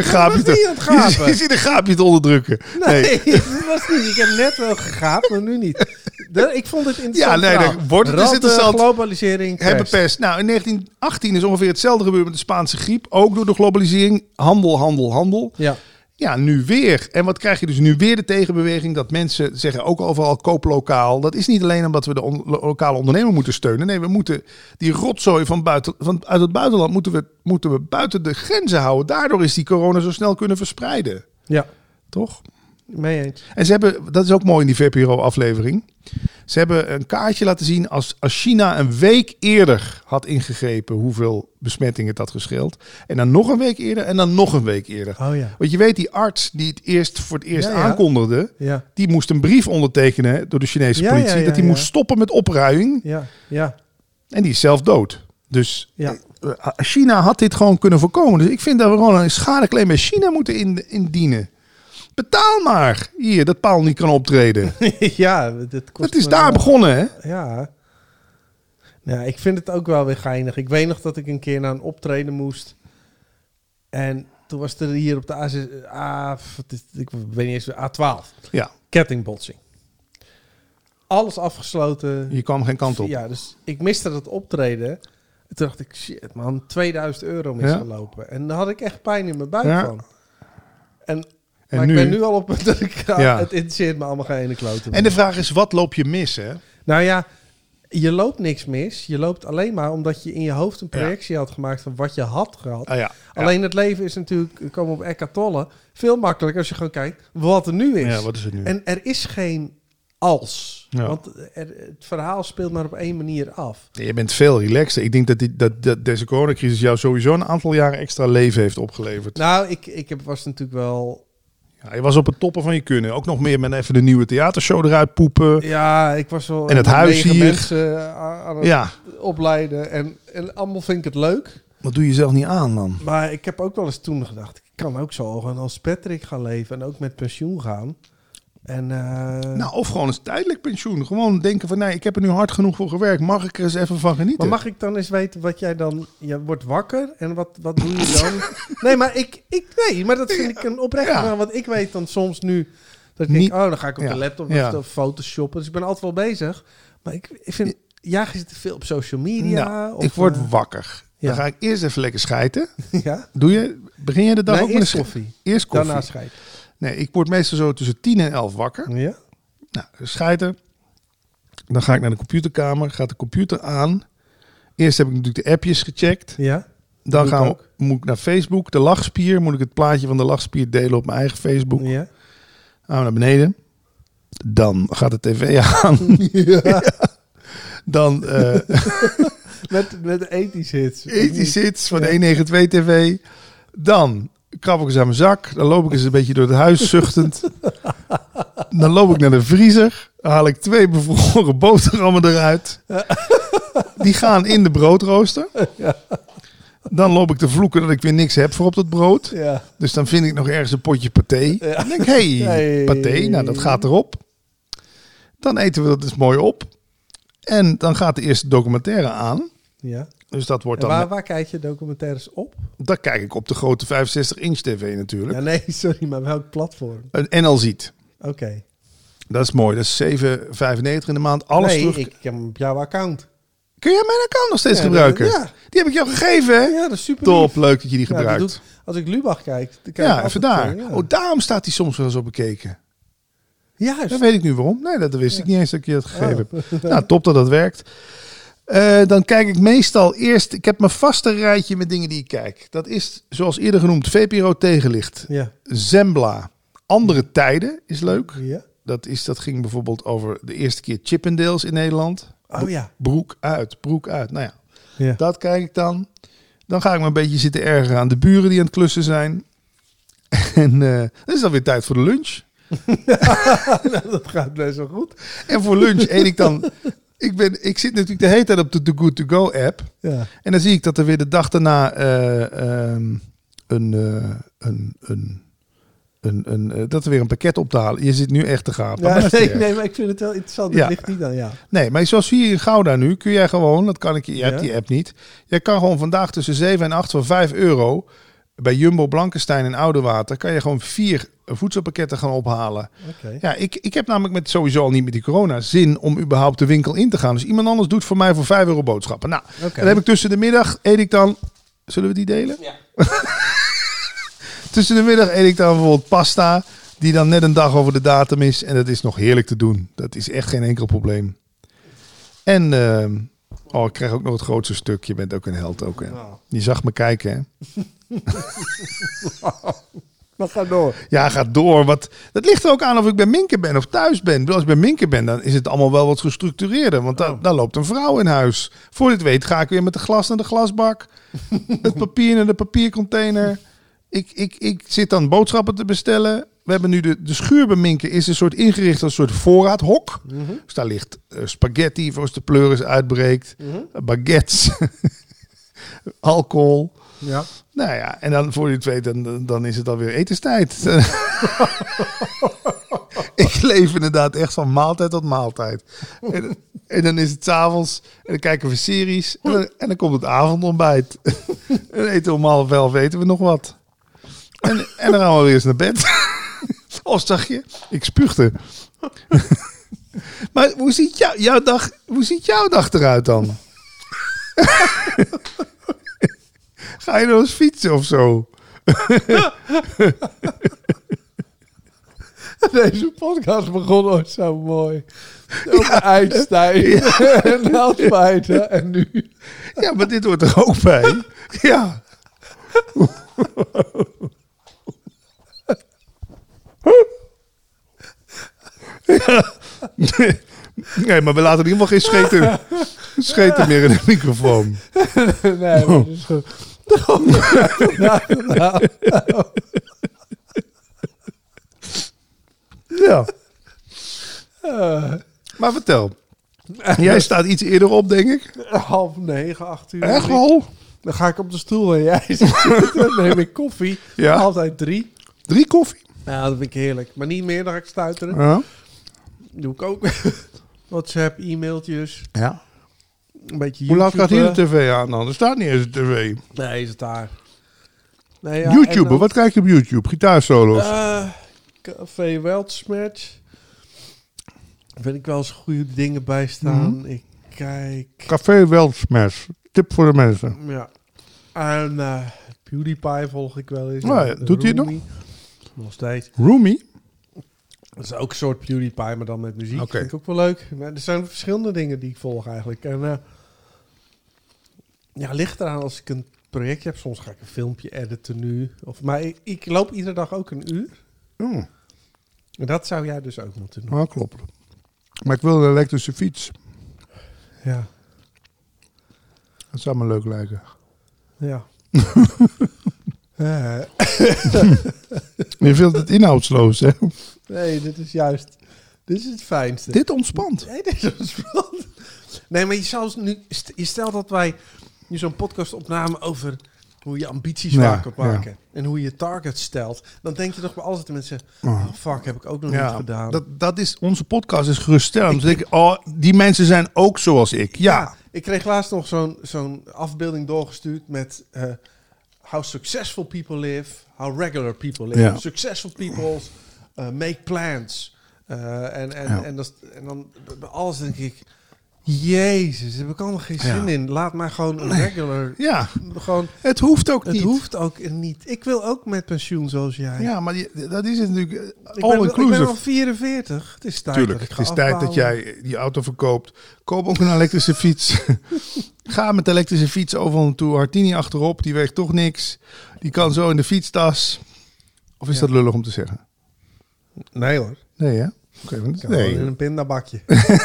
A: Je ziet een gaapje te onderdrukken.
B: Nee, dat was niet. Ik heb net wel gegaapt, maar nu niet. Ik vond het interessant.
A: Ja, dan wordt het dus interessant.
B: Globalisering,
A: hebben pest. Nou, in 1918 is ongeveer hetzelfde gebeurd met de Spaanse griep. Ook door de globalisering. Handel. Ja, nu weer. En wat krijg je dus nu weer de tegenbeweging? Dat mensen zeggen ook overal koop lokaal. Dat is niet alleen omdat we de lokale ondernemer moeten steunen. Nee, we moeten die rotzooi uit het buitenland moeten we buiten de grenzen houden. Daardoor is die corona zo snel kunnen verspreiden.
B: Ja.
A: Toch?
B: Mee eens.
A: En ze hebben, dat is ook mooi in die VPRO-aflevering. Ze hebben een kaartje laten zien als China een week eerder had ingegrepen hoeveel besmettingen het had gescheeld. En dan nog een week eerder en dan nog een week eerder.
B: Oh ja.
A: Want je weet, die arts die het voor het eerst aankondigde, die moest een brief ondertekenen door de Chinese politie. Dat hij moest stoppen met opruiing.
B: Ja.
A: En die is zelf dood. Dus China had dit gewoon kunnen voorkomen. Dus ik vind dat we gewoon een schadeclaim bij China moeten indienen. Betaal maar. Hier, dat Paul niet kan optreden.
B: Ja,
A: het is daar begonnen, hè?
B: Ja. Nou, ik vind het ook wel weer geinig. Ik weet nog dat ik een keer naar een optreden moest. En toen was er hier op de ik weet niet eens, A12.
A: Ja.
B: Kettingbotsing. Alles afgesloten.
A: Je kwam geen kant op.
B: Ja, dus ik miste dat optreden. En toen dacht ik, shit man, €2000 misgelopen. En daar had ik echt pijn in mijn buik van. Maar ik ben nu al op het dat ik het interesseert me allemaal geen ene klote.
A: En de vraag is, wat loop je mis, hè?
B: Nou ja, je loopt niks mis. Je loopt alleen maar omdat je in je hoofd een projectie had gemaakt van wat je had gehad. Alleen het leven is natuurlijk, we komen op Eckhart Tolle, veel makkelijker als je gewoon kijkt wat er nu is.
A: Ja, wat is het nu?
B: En er is geen als. Ja. Want het verhaal speelt maar op 1 manier af.
A: Ja, je bent veel relaxter. Ik denk dat deze coronacrisis jou sowieso een aantal jaren extra leven heeft opgeleverd.
B: Nou, ik was natuurlijk wel...
A: Ja, je was op het toppen van je kunnen. Ook nog meer met even de nieuwe theatershow eruit poepen.
B: Ja, ik was wel...
A: En het huis hier.
B: Mensen aan het opleiden. En allemaal vind ik het leuk.
A: Wat doe je zelf niet aan, man?
B: Maar ik heb ook wel eens toen gedacht... Ik kan ook zo gewoon als Patrick gaan leven. En ook met pensioen gaan. En,
A: nou, of gewoon eens tijdelijk pensioen. Gewoon denken van, nee, ik heb er nu hard genoeg voor gewerkt. Mag ik er eens even van genieten?
B: Maar mag ik dan eens weten wat jij dan... Je wordt wakker en wat doe je dan? Nee, maar dat vind ik een oprechte vraag. Want ik weet dan soms nu... Dat ik denk, dan ga ik op de laptop of photoshoppen. Dus ik ben altijd wel bezig. Maar ik vind... Ja, je zit veel op social media.
A: Nou, ik word wakker. Dan ga ik eerst even lekker schijten. Begin je de dag ook met
B: eerst koffie?
A: Eerst koffie.
B: Daarna schijten.
A: Nee, ik word meestal zo tussen 10 en 11 wakker.
B: Ja.
A: Nou, schijten. Dan ga ik naar de computerkamer, gaat de computer aan. Eerst heb ik natuurlijk de appjes gecheckt.
B: Ja.
A: Dan moet ik naar Facebook, de lachspier. Moet ik het plaatje van de lachspier delen op mijn eigen Facebook.
B: Ja.
A: Gaan we naar beneden. Dan gaat de tv aan.
B: Ja.
A: Dan
B: Met ethisch hits.
A: ethisch hits van de 192 TV. Dan krab ik eens aan mijn zak. Dan loop ik eens een beetje door het huis zuchtend. Dan loop ik naar de vriezer. Dan haal ik 2 bevroren boterhammen eruit. Die gaan in de broodrooster. Dan loop ik te vloeken dat ik weer niks heb voor op dat brood.
B: Ja.
A: Dus dan vind ik nog ergens een potje paté.
B: Ja.
A: Dan denk ik, hey, paté, nou dat gaat erop. Dan eten we dat dus mooi op. En dan gaat de eerste documentaire aan.
B: Ja.
A: Dus dat wordt
B: En
A: dan...
B: waar kijk je documentaires op?
A: Daar kijk ik op de grote 65-inch tv natuurlijk.
B: Ja, nee, sorry, maar welk platform?
A: Een NL Ziet.
B: Oké.
A: Dat is mooi. Dat is 7,95 in de maand. Alles
B: Nee,
A: terug.
B: ik heb hem op jouw account.
A: Kun jij mijn account nog steeds
B: Ja,
A: gebruiken?
B: ja.
A: Die heb ik jou gegeven, hè?
B: Ja, dat is super
A: Top,
B: lief.
A: leuk dat je die
B: Ja,
A: gebruikt.
B: dat doet- als ik Lubach kijk... dan kijk ik
A: Ja, even
B: altijd,
A: daar.
B: ja.
A: Oh, daarom staat hij soms wel eens op bekeken.
B: Juist.
A: Dat weet ik nu waarom. Nee, dat wist ik niet eens dat ik je dat gegeven
B: Oh.
A: heb. Nou, top dat dat werkt. Dan kijk ik meestal eerst... Ik heb mijn vaste rijtje met dingen die ik kijk. Dat is, zoals eerder genoemd, VPRO Tegenlicht.
B: Ja.
A: Zembla. Andere Tijden is leuk.
B: Ja.
A: Dat ging bijvoorbeeld over de eerste keer Chippendales in Nederland.
B: Oh ja.
A: Broek uit. Nou ja,
B: Ja.
A: dat kijk ik dan. Dan ga ik me een beetje zitten ergeren aan de buren die aan het klussen zijn. En dan is dan weer tijd voor de lunch.
B: Nou, dat gaat best wel goed.
A: En voor lunch eet ik dan... Ik zit natuurlijk de hele tijd op de Too Good To Go app.
B: Ja.
A: En dan zie ik dat er weer de dag daarna dat er weer een pakket op te halen. Je zit nu echt te gapen.
B: Ja,
A: Maar dat is niet erg.
B: nee, maar ik vind het wel interessant.
A: Ja.
B: Dat ligt niet aan, ja.
A: Nee, maar zoals hier in Gouda nu, kun jij gewoon, dat kan ik, je hebt
B: Ja.
A: die app niet. Jij kan gewoon vandaag tussen 7 en 8 voor €5 bij Jumbo Blankenstein en Oudewater, kan je gewoon 4 voedselpakketten gaan ophalen.
B: Oké.
A: Ja, ik heb namelijk sowieso al niet met die corona zin om überhaupt de winkel in te gaan. Dus iemand anders doet voor mij voor €5 boodschappen. Nou,
B: Oké.
A: dan heb ik tussen de middag, eet ik dan... Zullen we die delen?
C: Ja.
A: Tussen de middag eet ik dan bijvoorbeeld pasta, die dan net een dag over de datum is. En dat is nog heerlijk te doen. Dat is echt geen enkel probleem. En ik krijg ook nog het grootste stuk. Je bent ook een held ook, hè.
B: Nou.
A: Je zag me kijken, hè.
B: Maar ga door.
A: Ja, gaat door. Dat ligt er ook aan of ik bij Minke ben of thuis ben. Als ik bij Minke ben, dan is het allemaal wel wat gestructureerder. Want daar loopt een vrouw in huis. Voor je het weet ga ik weer met de glas naar de glasbak. Het papier naar de papiercontainer. Ik zit dan boodschappen te bestellen. We hebben nu de schuur bij Minke is een soort ingericht als een soort voorraadhok. Dus daar ligt spaghetti voor als de pleuris uitbreekt. Baguettes. Alcohol.
B: Ja.
A: Nou ja, en dan voor je het weet, dan is het alweer etenstijd. Ik leef inderdaad echt van maaltijd tot maaltijd. En dan is het 's avonds en dan kijken we series. En dan komt het avondontbijt. En dan eten we om 10:30 eten we nog wat. En dan gaan we weer eens naar bed. Of zag je? Ik spuugde. Maar hoe ziet jouw dag eruit dan? Ga je nog eens fietsen of zo?
B: Deze podcast begon ooit zo mooi. Over Einstein en afbijten. En nu...
A: Ja, maar dit hoort er ook bij. Ja. Ja. Nee, maar we laten in ieder geval geen scheten meer in de microfoon.
B: Nee, maar dat is goed.
A: Ja. Maar vertel. Jij staat iets eerder op, denk ik.
B: 8:30, 8 uur.
A: Echt al?
B: Dan ga ik op de stoel en jij zit zitten. Dan neem ik koffie.
A: Ja.
B: Altijd 3.
A: 3 koffie?
B: Ja, dat vind ik heerlijk. Maar niet meer, dan ga ik stuiteren.
A: Ja.
B: Doe ik ook. WhatsApp, e-mailtjes.
A: Ja.
B: Een beetje
A: Hoe laat
B: YouTube.
A: gaat hier de tv aan dan? Er staat niet eens een tv.
B: Nee, is het daar. Nee, ja,
A: YouTuber,
B: en dan-
A: wat kijk je op YouTube? Gitaarsolo's.
B: Café Weltsmatch. Daar vind ik wel eens goede dingen bij staan. Ik kijk...
A: Café Weltsmash. Tip voor de mensen.
B: Ja. En PewDiePie volg ik wel eens.
A: Oh ja, doet hij het nog?
B: Roomie. Nog steeds.
A: Roomy?
B: Dat is ook een soort PewDiePie, maar dan met muziek.
A: Oké.
B: Vind ik ook wel leuk. Maar er zijn verschillende dingen die ik volg eigenlijk. En ligt eraan als ik een projectje heb. Soms ga ik een filmpje editen nu. Maar ik loop iedere dag ook een uur.
A: Oh,
B: En dat zou jij dus ook moeten doen.
A: ja, klopt. Maar ik wil een elektrische fiets.
B: Ja.
A: Dat zou me leuk lijken.
B: Ja.
A: Je vindt het inhoudsloos, hè?
B: Nee, dit is juist... Dit is het fijnste.
A: Dit ontspant.
B: Nee, dit is spannend. Nee, maar je zou nu... Je stelt dat wij nu zo'n podcast opnamen over hoe je ambities waar kunt maken. En hoe je targets stelt. Dan denk je toch bij alles dat mensen... Oh, fuck, heb ik ook nog niet gedaan.
A: Dat is, onze podcast is geruststellend. Dus die mensen zijn ook zoals ik. Ja.
B: Ik kreeg laatst nog zo'n afbeelding doorgestuurd met... how successful people live, how regular people live.
A: Ja.
B: Successful people make plans. En dan bij alles denk ik... Jezus, daar heb ik allemaal geen zin in. Laat maar gewoon een regular...
A: Ja,
B: gewoon,
A: het hoeft ook niet.
B: Het hoeft ook niet. Ik wil ook met pensioen zoals jij.
A: Ja, maar dat is het natuurlijk
B: Ik
A: all-inclusive.
B: ben al 44. Het is tijd
A: Tuurlijk,
B: dat ik
A: het
B: ga
A: is tijd
B: afbouwen.
A: dat jij die auto verkoopt. Koop ook een elektrische fiets. Ga met de elektrische fiets overal naartoe. Hartini achterop, die weegt toch niks. Die kan zo in de fietstas. Of is dat lullig om te zeggen?
B: Nee hoor.
A: Nee, hè? Okay,
B: Nee. In een pindabakje.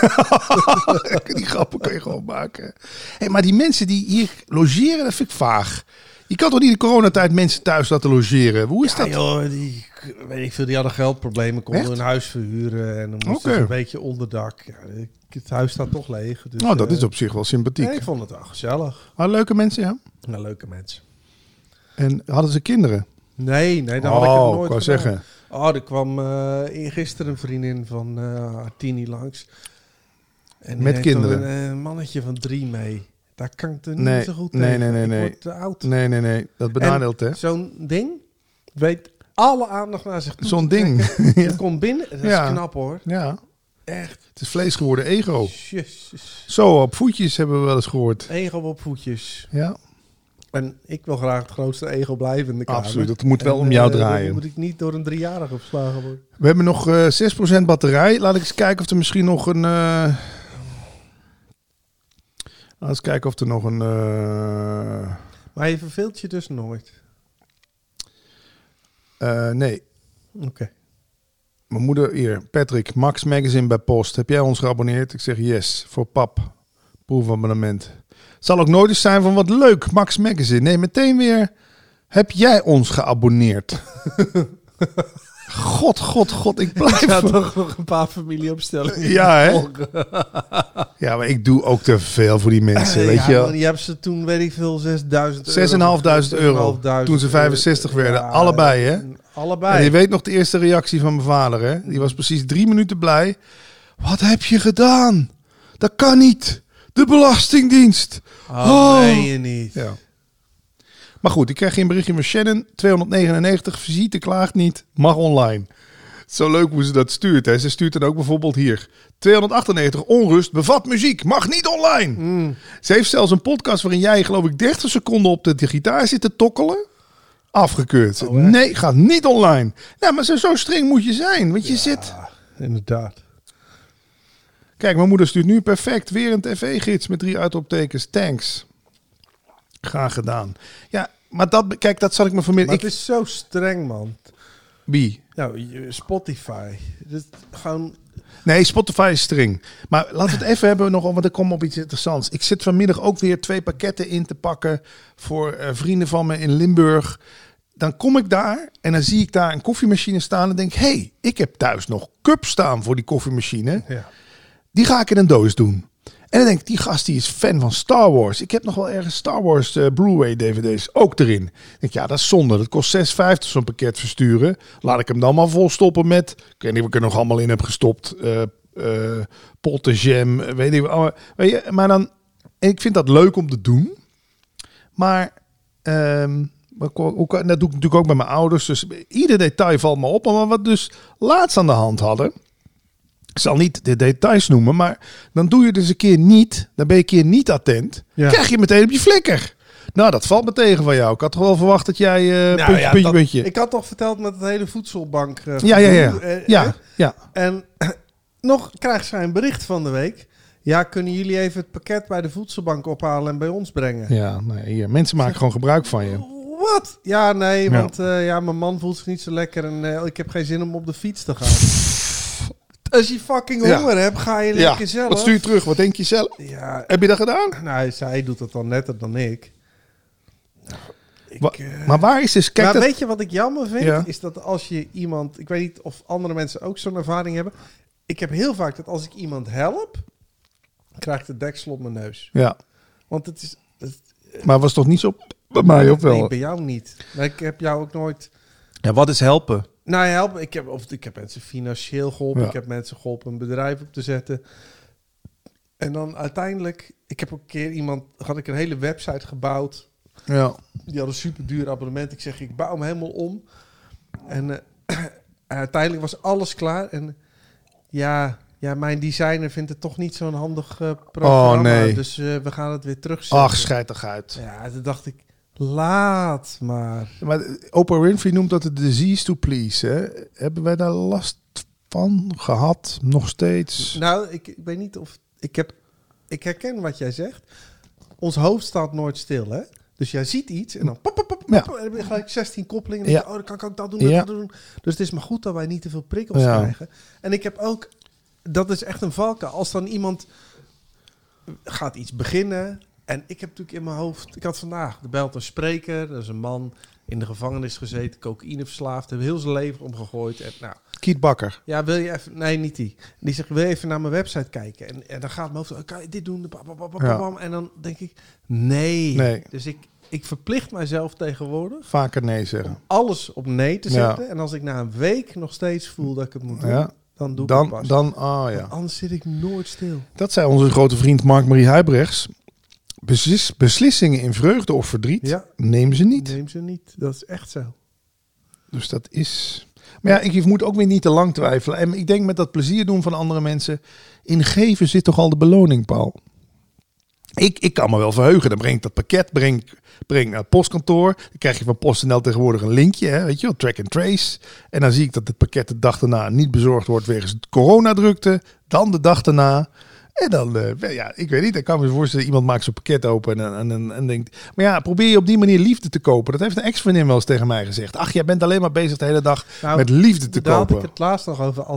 A: Die grappen kun je gewoon maken. Hey, maar die mensen die hier logeren, dat vind ik vaag. Je kan toch niet in de coronatijd mensen thuis laten logeren? Hoe is dat?
B: Joh, die hadden geldproblemen, konden
A: Echt?
B: een huis verhuren en dan moesten ze een beetje onderdak. Ja, het huis staat toch leeg. Dus,
A: Nou, dat is op zich wel sympathiek.
B: Nee, ik vond het wel gezellig.
A: Maar leuke mensen, ja.
B: Nou, leuke mensen.
A: En hadden ze kinderen?
B: Nee, daar had ik het nooit
A: ik wou
B: gedaan.
A: zeggen.
B: Er kwam gisteren een vriendin van Hartini langs. En
A: Met kinderen?
B: Een mannetje van 3 mee. Daar kan ik er
A: Nee,
B: niet zo goed
A: nee,
B: tegen.
A: nee.
B: Ik word te oud.
A: Nee. Dat benadeelt, hè?
B: Zo'n ding weet alle aandacht naar zich toe.
A: Zo'n ding.
B: Het komt binnen. Dat is knap hoor.
A: Ja.
B: Echt.
A: Het is vlees geworden ego.
B: Jezus.
A: Zo, op voetjes hebben we wel eens gehoord.
B: Ego op voetjes.
A: Ja,
B: En ik wil graag het grootste ego blijven in de kamer.
A: absoluut. Dat moet wel om jou draaien.
B: Dan moet ik niet door een 3-jarige opslagen worden.
A: We hebben nog 6% batterij. Laat ik eens kijken of er misschien nog een... Laat eens kijken of er nog een...
B: Maar je verveelt je dus nooit.
A: Nee.
B: Oké.
A: Mijn moeder hier. Patrick, Max Magazine bij post. Heb jij ons geabonneerd? Ik zeg yes. Voor pap. Proefabonnement. Zal ook nooit eens zijn van wat leuk. Max Magazine. Nee, meteen weer. Heb jij ons geabonneerd? God. Ik blijf...
B: Ik ga toch nog een paar familieopstellingen.
A: Ja, hè? Ja, maar ik doe ook te veel voor die mensen, weet je wel.
B: Je hebt ze toen, weet ik veel, 6.500
A: euro. Toen ze 65 werden. Allebei, hè?
B: Allebei.
A: En je weet nog de eerste reactie van mijn vader, hè? Die was precies 3 minuten blij. Wat heb je gedaan? Dat kan niet. De Belastingdienst.
B: Oh, meen je niet.
A: Ja. Maar goed, ik krijg geen berichtje van Shannon. 299, visite klaagt niet. Mag online. Zo leuk hoe ze dat stuurt. Hè. Ze stuurt dan ook bijvoorbeeld hier. 298, onrust, bevat muziek. Mag niet online. Ze heeft zelfs een podcast waarin jij, geloof ik, 30 seconden op de gitaar zit te tokkelen. Afgekeurd. Nee, gaat niet online. Ja, maar zo streng moet je zijn. Want je zit...
B: Inderdaad.
A: Kijk, mijn moeder stuurt nu perfect. Weer een tv-gids met 3 uitroeptekens. Thanks. Graag gedaan. Ja, maar dat zal ik me vanmiddag...
B: Maar het is zo streng, man.
A: Wie?
B: Nou, Spotify. Dus gewoon...
A: Nee, Spotify is streng. Maar laten we het even hebben nog, want er komt op iets interessants. Ik zit vanmiddag ook weer 2 pakketten in te pakken voor vrienden van me in Limburg. Dan kom ik daar en dan zie ik daar een koffiemachine staan en denk, hey, ik heb thuis nog cups staan voor die koffiemachine.
B: Ja.
A: Die ga ik in een doos doen. En dan denk ik, die gast die is fan van Star Wars. Ik heb nog wel ergens Star Wars Blu-ray DVD's ook erin. Ik denk, ja, dat is zonde. Dat kost €6,50 zo'n pakket versturen. Laat ik hem dan maar vol stoppen met... Ik weet niet wat ik er nog allemaal in heb gestopt. Potten, jam, weet ik wat. Weet je, maar dan... En ik vind dat leuk om te doen. Maar... dat doe ik natuurlijk ook bij mijn ouders. Dus ieder detail valt me op. Maar wat dus laatst aan de hand hadden... Ik zal niet de details noemen, maar dan doe je dus een keer niet. Dan ben je een keer niet attent.
B: Ja.
A: Krijg je meteen op je flikker. Nou, dat valt me tegen van jou. Ik had toch wel verwacht dat jij puntje.
B: Ik had toch verteld met het hele voedselbank.
A: Ja.
B: En nog krijgt zij een bericht van de week. Ja, kunnen jullie even het pakket bij de voedselbank ophalen en bij ons brengen?
A: Ja, nee, hier. Mensen maken gewoon gebruik van je.
B: Wat? Ja, nee, want mijn man voelt zich niet zo lekker en ik heb geen zin om op de fiets te gaan. Als je fucking honger hebt, ga je lekker zelf.
A: Wat stuur je terug? Wat denk je zelf?
B: Ja.
A: Heb je dat gedaan?
B: Nou, zij doet het dan netter dan ik.
A: Maar waar is dus... Kijk,
B: maar weet je wat ik jammer vind? Ja. Is dat als je iemand... Ik weet niet of andere mensen ook zo'n ervaring hebben. Ik heb heel vaak dat als ik iemand help, krijg ik de deksel op mijn neus.
A: Ja.
B: Want het is...
A: Maar was toch niet zo bij mij ook wel?
B: Nee, bij jou niet. Maar ik heb jou ook nooit...
A: Ja, wat is helpen?
B: Nou, helpen. Ik heb mensen financieel geholpen. Ja. Ik heb mensen geholpen een bedrijf op te zetten. En dan uiteindelijk... Ik heb ook een keer had ik een hele website gebouwd.
A: Ja.
B: Die had een super duur abonnement. Ik zeg, ik bouw hem helemaal om. En uiteindelijk was alles klaar. En ja, mijn designer vindt het toch niet zo'n handig programma.
A: Oh, nee.
B: Dus we gaan het weer terugzetten.
A: Ach, schijt toch uit.
B: Ja, toen dacht ik, laat maar.
A: Maar Oprah Winfrey noemt dat de disease to please. Hè? Hebben wij daar last van gehad? Nog steeds?
B: Nou, ik weet niet of... Ik herken wat jij zegt. Ons hoofd staat nooit stil, hè? Dus jij ziet iets en dan pop, en dan heb je gelijk 16 koppelingen. En dan denk je, dan kan ik ook dat doen, dat doen. Dus het is maar goed dat wij niet te veel prikkels krijgen. En ik heb ook... Dat is echt een valkuil. Als dan iemand gaat iets beginnen... En ik heb natuurlijk in mijn hoofd... Ik had vandaag, er belt een spreker. Dat is een man in de gevangenis gezeten. Cocaïne verslaafd. Heeft heel zijn leven omgegooid. En, nou,
A: Kiet Bakker.
B: Ja, wil je even... Nee, niet die. Die zegt, wil je even naar mijn website kijken? En dan gaat mijn hoofd... Kan je dit doen? En dan denk ik... Nee. Dus ik verplicht mijzelf tegenwoordig...
A: Vaker nee zeggen.
B: Om alles op nee te zetten. Ja. En als ik na een week nog steeds voel dat ik het moet doen... Dan doe ik het pas. Want anders zit ik nooit stil.
A: Dat zei onze grote vriend Mark-Marie Huibrechts. Beslissingen in vreugde of verdriet, neem ze niet.
B: Neem ze niet, dat is echt zo.
A: Dus dat is... Maar ja, ik moet ook weer niet te lang twijfelen. En ik denk met dat plezier doen van andere mensen... in geven zit toch al de beloning, Paul? Ik kan me wel verheugen. Dan breng ik dat pakket naar het postkantoor. Dan krijg je van PostNL tegenwoordig een linkje. Hè, weet je wel, track and trace. En dan zie ik dat het pakket de dag daarna niet bezorgd wordt... wegens coronadrukte. Dan de dag daarna... En dan, ik weet niet, dan kan me voorstellen, iemand maakt zo'n pakket open en denkt... Maar ja, probeer je op die manier liefde te kopen. Dat heeft een ex-vriendin wel eens tegen mij gezegd. Ach, jij bent alleen maar bezig de hele dag met liefde te kopen.
B: Daar had ik het laatst nog over.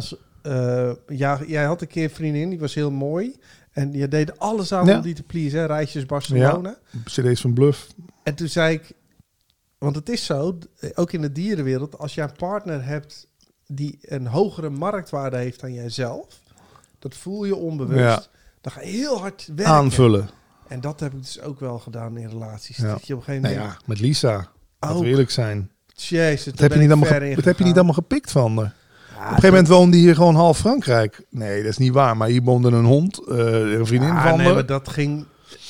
B: Jij had een keer een vriendin, die was heel mooi. En je deed alles aan om die te pleasen. Reisjes Barcelona.
A: Ja, CD's van Bluff.
B: En toen zei ik, want het is zo, ook in de dierenwereld... als jij een partner hebt die een hogere marktwaarde heeft dan jijzelf... Dat voel je onbewust. Ja. Dan ga je heel hard werken.
A: Aanvullen.
B: En dat heb ik dus ook wel gedaan in relaties. Ja. Dat je op een gegeven moment...
A: met Lisa. Laten we eerlijk zijn.
B: Jezus,
A: wat heb je niet allemaal gepikt van haar? Op een gegeven moment woonde hier gewoon half Frankrijk. Nee, dat is niet waar. Maar hier woonde een hond. Een vriendin van
B: me. Maar dat ging...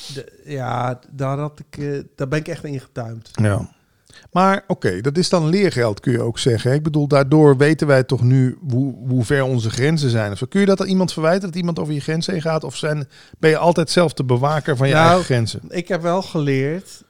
B: Daar ben ik echt in getuimd.
A: Ja. Maar oké, dat is dan leergeld, kun je ook zeggen. Ik bedoel, daardoor weten wij toch nu hoe ver onze grenzen zijn. Of kun je dat aan iemand verwijten, dat iemand over je grenzen heen gaat? Of ben je altijd zelf de bewaker van je eigen grenzen?
B: Ik heb wel geleerd...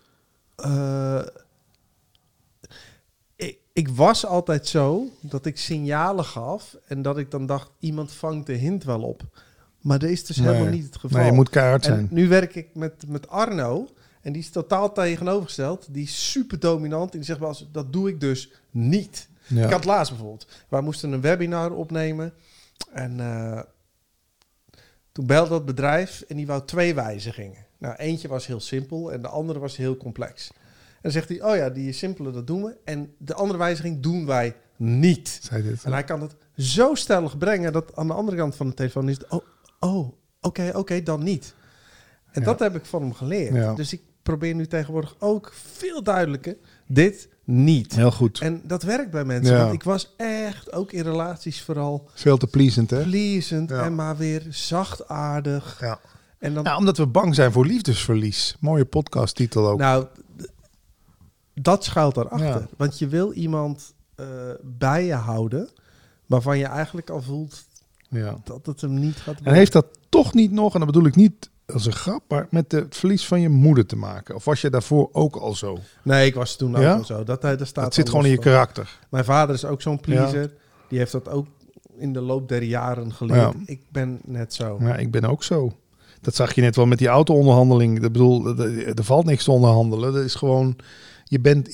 B: Ik was altijd zo dat ik signalen gaf... en dat ik dan dacht, iemand vangt de hint wel op. Maar dat is dus helemaal niet het geval.
A: Nee, je moet keihard zijn.
B: Nu werk ik met Arno... En die is totaal tegenovergesteld. Die is super dominant. En die zegt wel, dat doe ik dus niet. Ja. Ik had laatst bijvoorbeeld. Wij moesten een webinar opnemen. En toen belde dat bedrijf. En die wou 2 wijzigingen. Nou, eentje was heel simpel. En de andere was heel complex. En dan zegt hij, die is simpele, dat doen we. En de andere wijziging doen wij niet. En hij kan het zo stellig brengen... dat aan de andere kant van de telefoon is het... Oké, dan niet. En dat heb ik van hem geleerd. Ja. Dus ik probeer nu tegenwoordig ook veel duidelijker... dit niet.
A: Heel goed.
B: En dat werkt bij mensen. Ja. Want ik was echt, ook in relaties vooral...
A: Veel te pleasend, hè?
B: Pleasend en maar weer zachtaardig.
A: Ja. En dan... omdat we bang zijn voor liefdesverlies. Mooie podcasttitel ook.
B: Nou, dat schuilt daarachter. Ja. Want je wil iemand bij je houden... waarvan je eigenlijk al voelt... dat het hem niet gaat worden.
A: En heeft dat toch niet nog... en dat bedoel ik niet... als een grap, maar met het verlies van je moeder te maken? Of was je daarvoor ook al zo?
B: Nee, ik was toen ook
A: Ja?
B: al zo. Dat
A: Dat zit gewoon in je karakter.
B: Mijn vader is ook zo'n pleaser. Die heeft dat ook in de loop der jaren geleerd.
A: Ja.
B: Ik ben net zo.
A: Ja, ik ben ook zo. Dat zag je net wel met die auto-onderhandeling. Ik bedoel, er valt niks te onderhandelen. Dat is gewoon, je bent...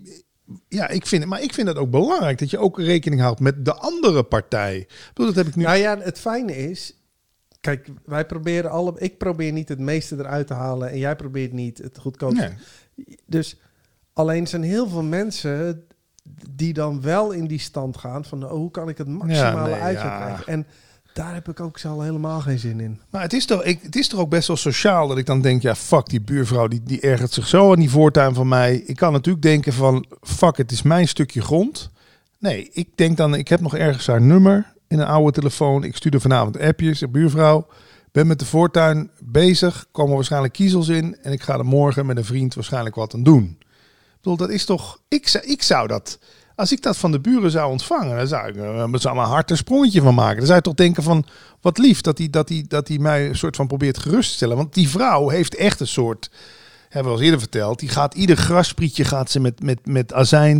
A: Ja, ik vind het ook belangrijk dat je ook rekening houdt met de andere partij. Ik bedoel, dat heb ik nu...
B: Nou ja, het fijne is... Kijk, wij proberen ik probeer niet het meeste eruit te halen en jij probeert niet het goedkoopste.
A: Nee.
B: Dus alleen zijn heel veel mensen die dan wel in die stand gaan van hoe kan ik het maximale uit krijgen. En daar heb ik ook zo helemaal geen zin in.
A: Maar het is toch ook best wel sociaal dat ik dan denk, ja, fuck, die buurvrouw die ergert zich zo aan die voortuin van mij. Ik kan natuurlijk denken van, fuck, het is mijn stukje grond. Nee, ik denk dan, ik heb nog ergens haar nummer in een oude telefoon. Ik stuurde vanavond appjes, de buurvrouw. Ben met de voortuin bezig, komen waarschijnlijk kiezels in en ik ga er morgen met een vriend waarschijnlijk wat aan doen. Ik bedoel, dat is toch, ik zou dat... Als ik dat van de buren zou ontvangen, dan zou ik er mijn hart een sprongetje van maken. Dan zou je toch denken van, wat lief dat hij mij een soort van probeert gerust te stellen. Want die vrouw heeft echt een soort, hebben we al eerder verteld, die gaat ieder grassprietje gaat ze met azijn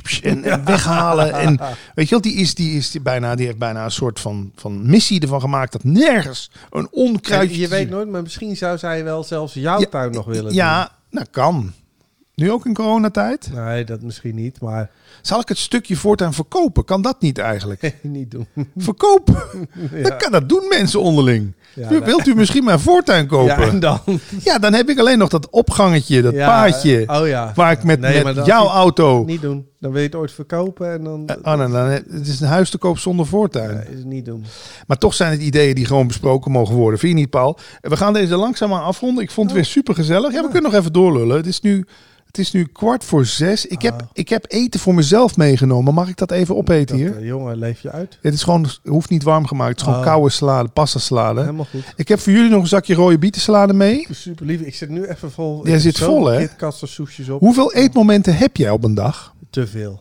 A: en weghalen. En weet je wel, die heeft bijna een soort van missie ervan gemaakt dat nergens een onkruidje...
B: Je weet nooit, maar misschien zou zij wel zelfs jouw tuin nog willen doen.
A: Ja, nou kan. Nu ook in coronatijd?
B: Nee, dat misschien niet, maar...
A: Zal ik het stukje voortuin verkopen? Kan dat niet eigenlijk?
B: niet doen.
A: Verkopen?
B: Ja.
A: Dat doen mensen onderling.
B: Ja,
A: Wilt u misschien mijn voortuin kopen?
B: Ja, en dan?
A: Ja, dan heb ik alleen nog dat opgangetje, dat paadje.
B: Oh ja.
A: Waar ik met
B: maar
A: jouw auto...
B: Niet doen. Dan wil je het ooit verkopen en dan...
A: Het is een huis te koop zonder voortuin.
B: Ja, is het niet doen.
A: Maar toch zijn het ideeën die gewoon besproken mogen worden. Vind je niet, Paul? We gaan deze langzaamaan afronden. Ik vond het weer super gezellig. Ja, we kunnen nog even doorlullen. Het is nu 5:45. Ik heb eten voor mezelf meegenomen. Mag ik dat even opeten hier?
B: Jongen, leef je uit.
A: Het is gewoon, hoeft niet warm gemaakt. Het is gewoon koude salade, pasta salade.
B: Helemaal goed.
A: Ik heb voor jullie nog een zakje rode bietensalade mee.
B: Super lief. Ik zit nu even vol.
A: Jij zit vol, hè?
B: KitKat soesjes op.
A: Hoeveel eetmomenten heb jij op een dag?
B: Te veel.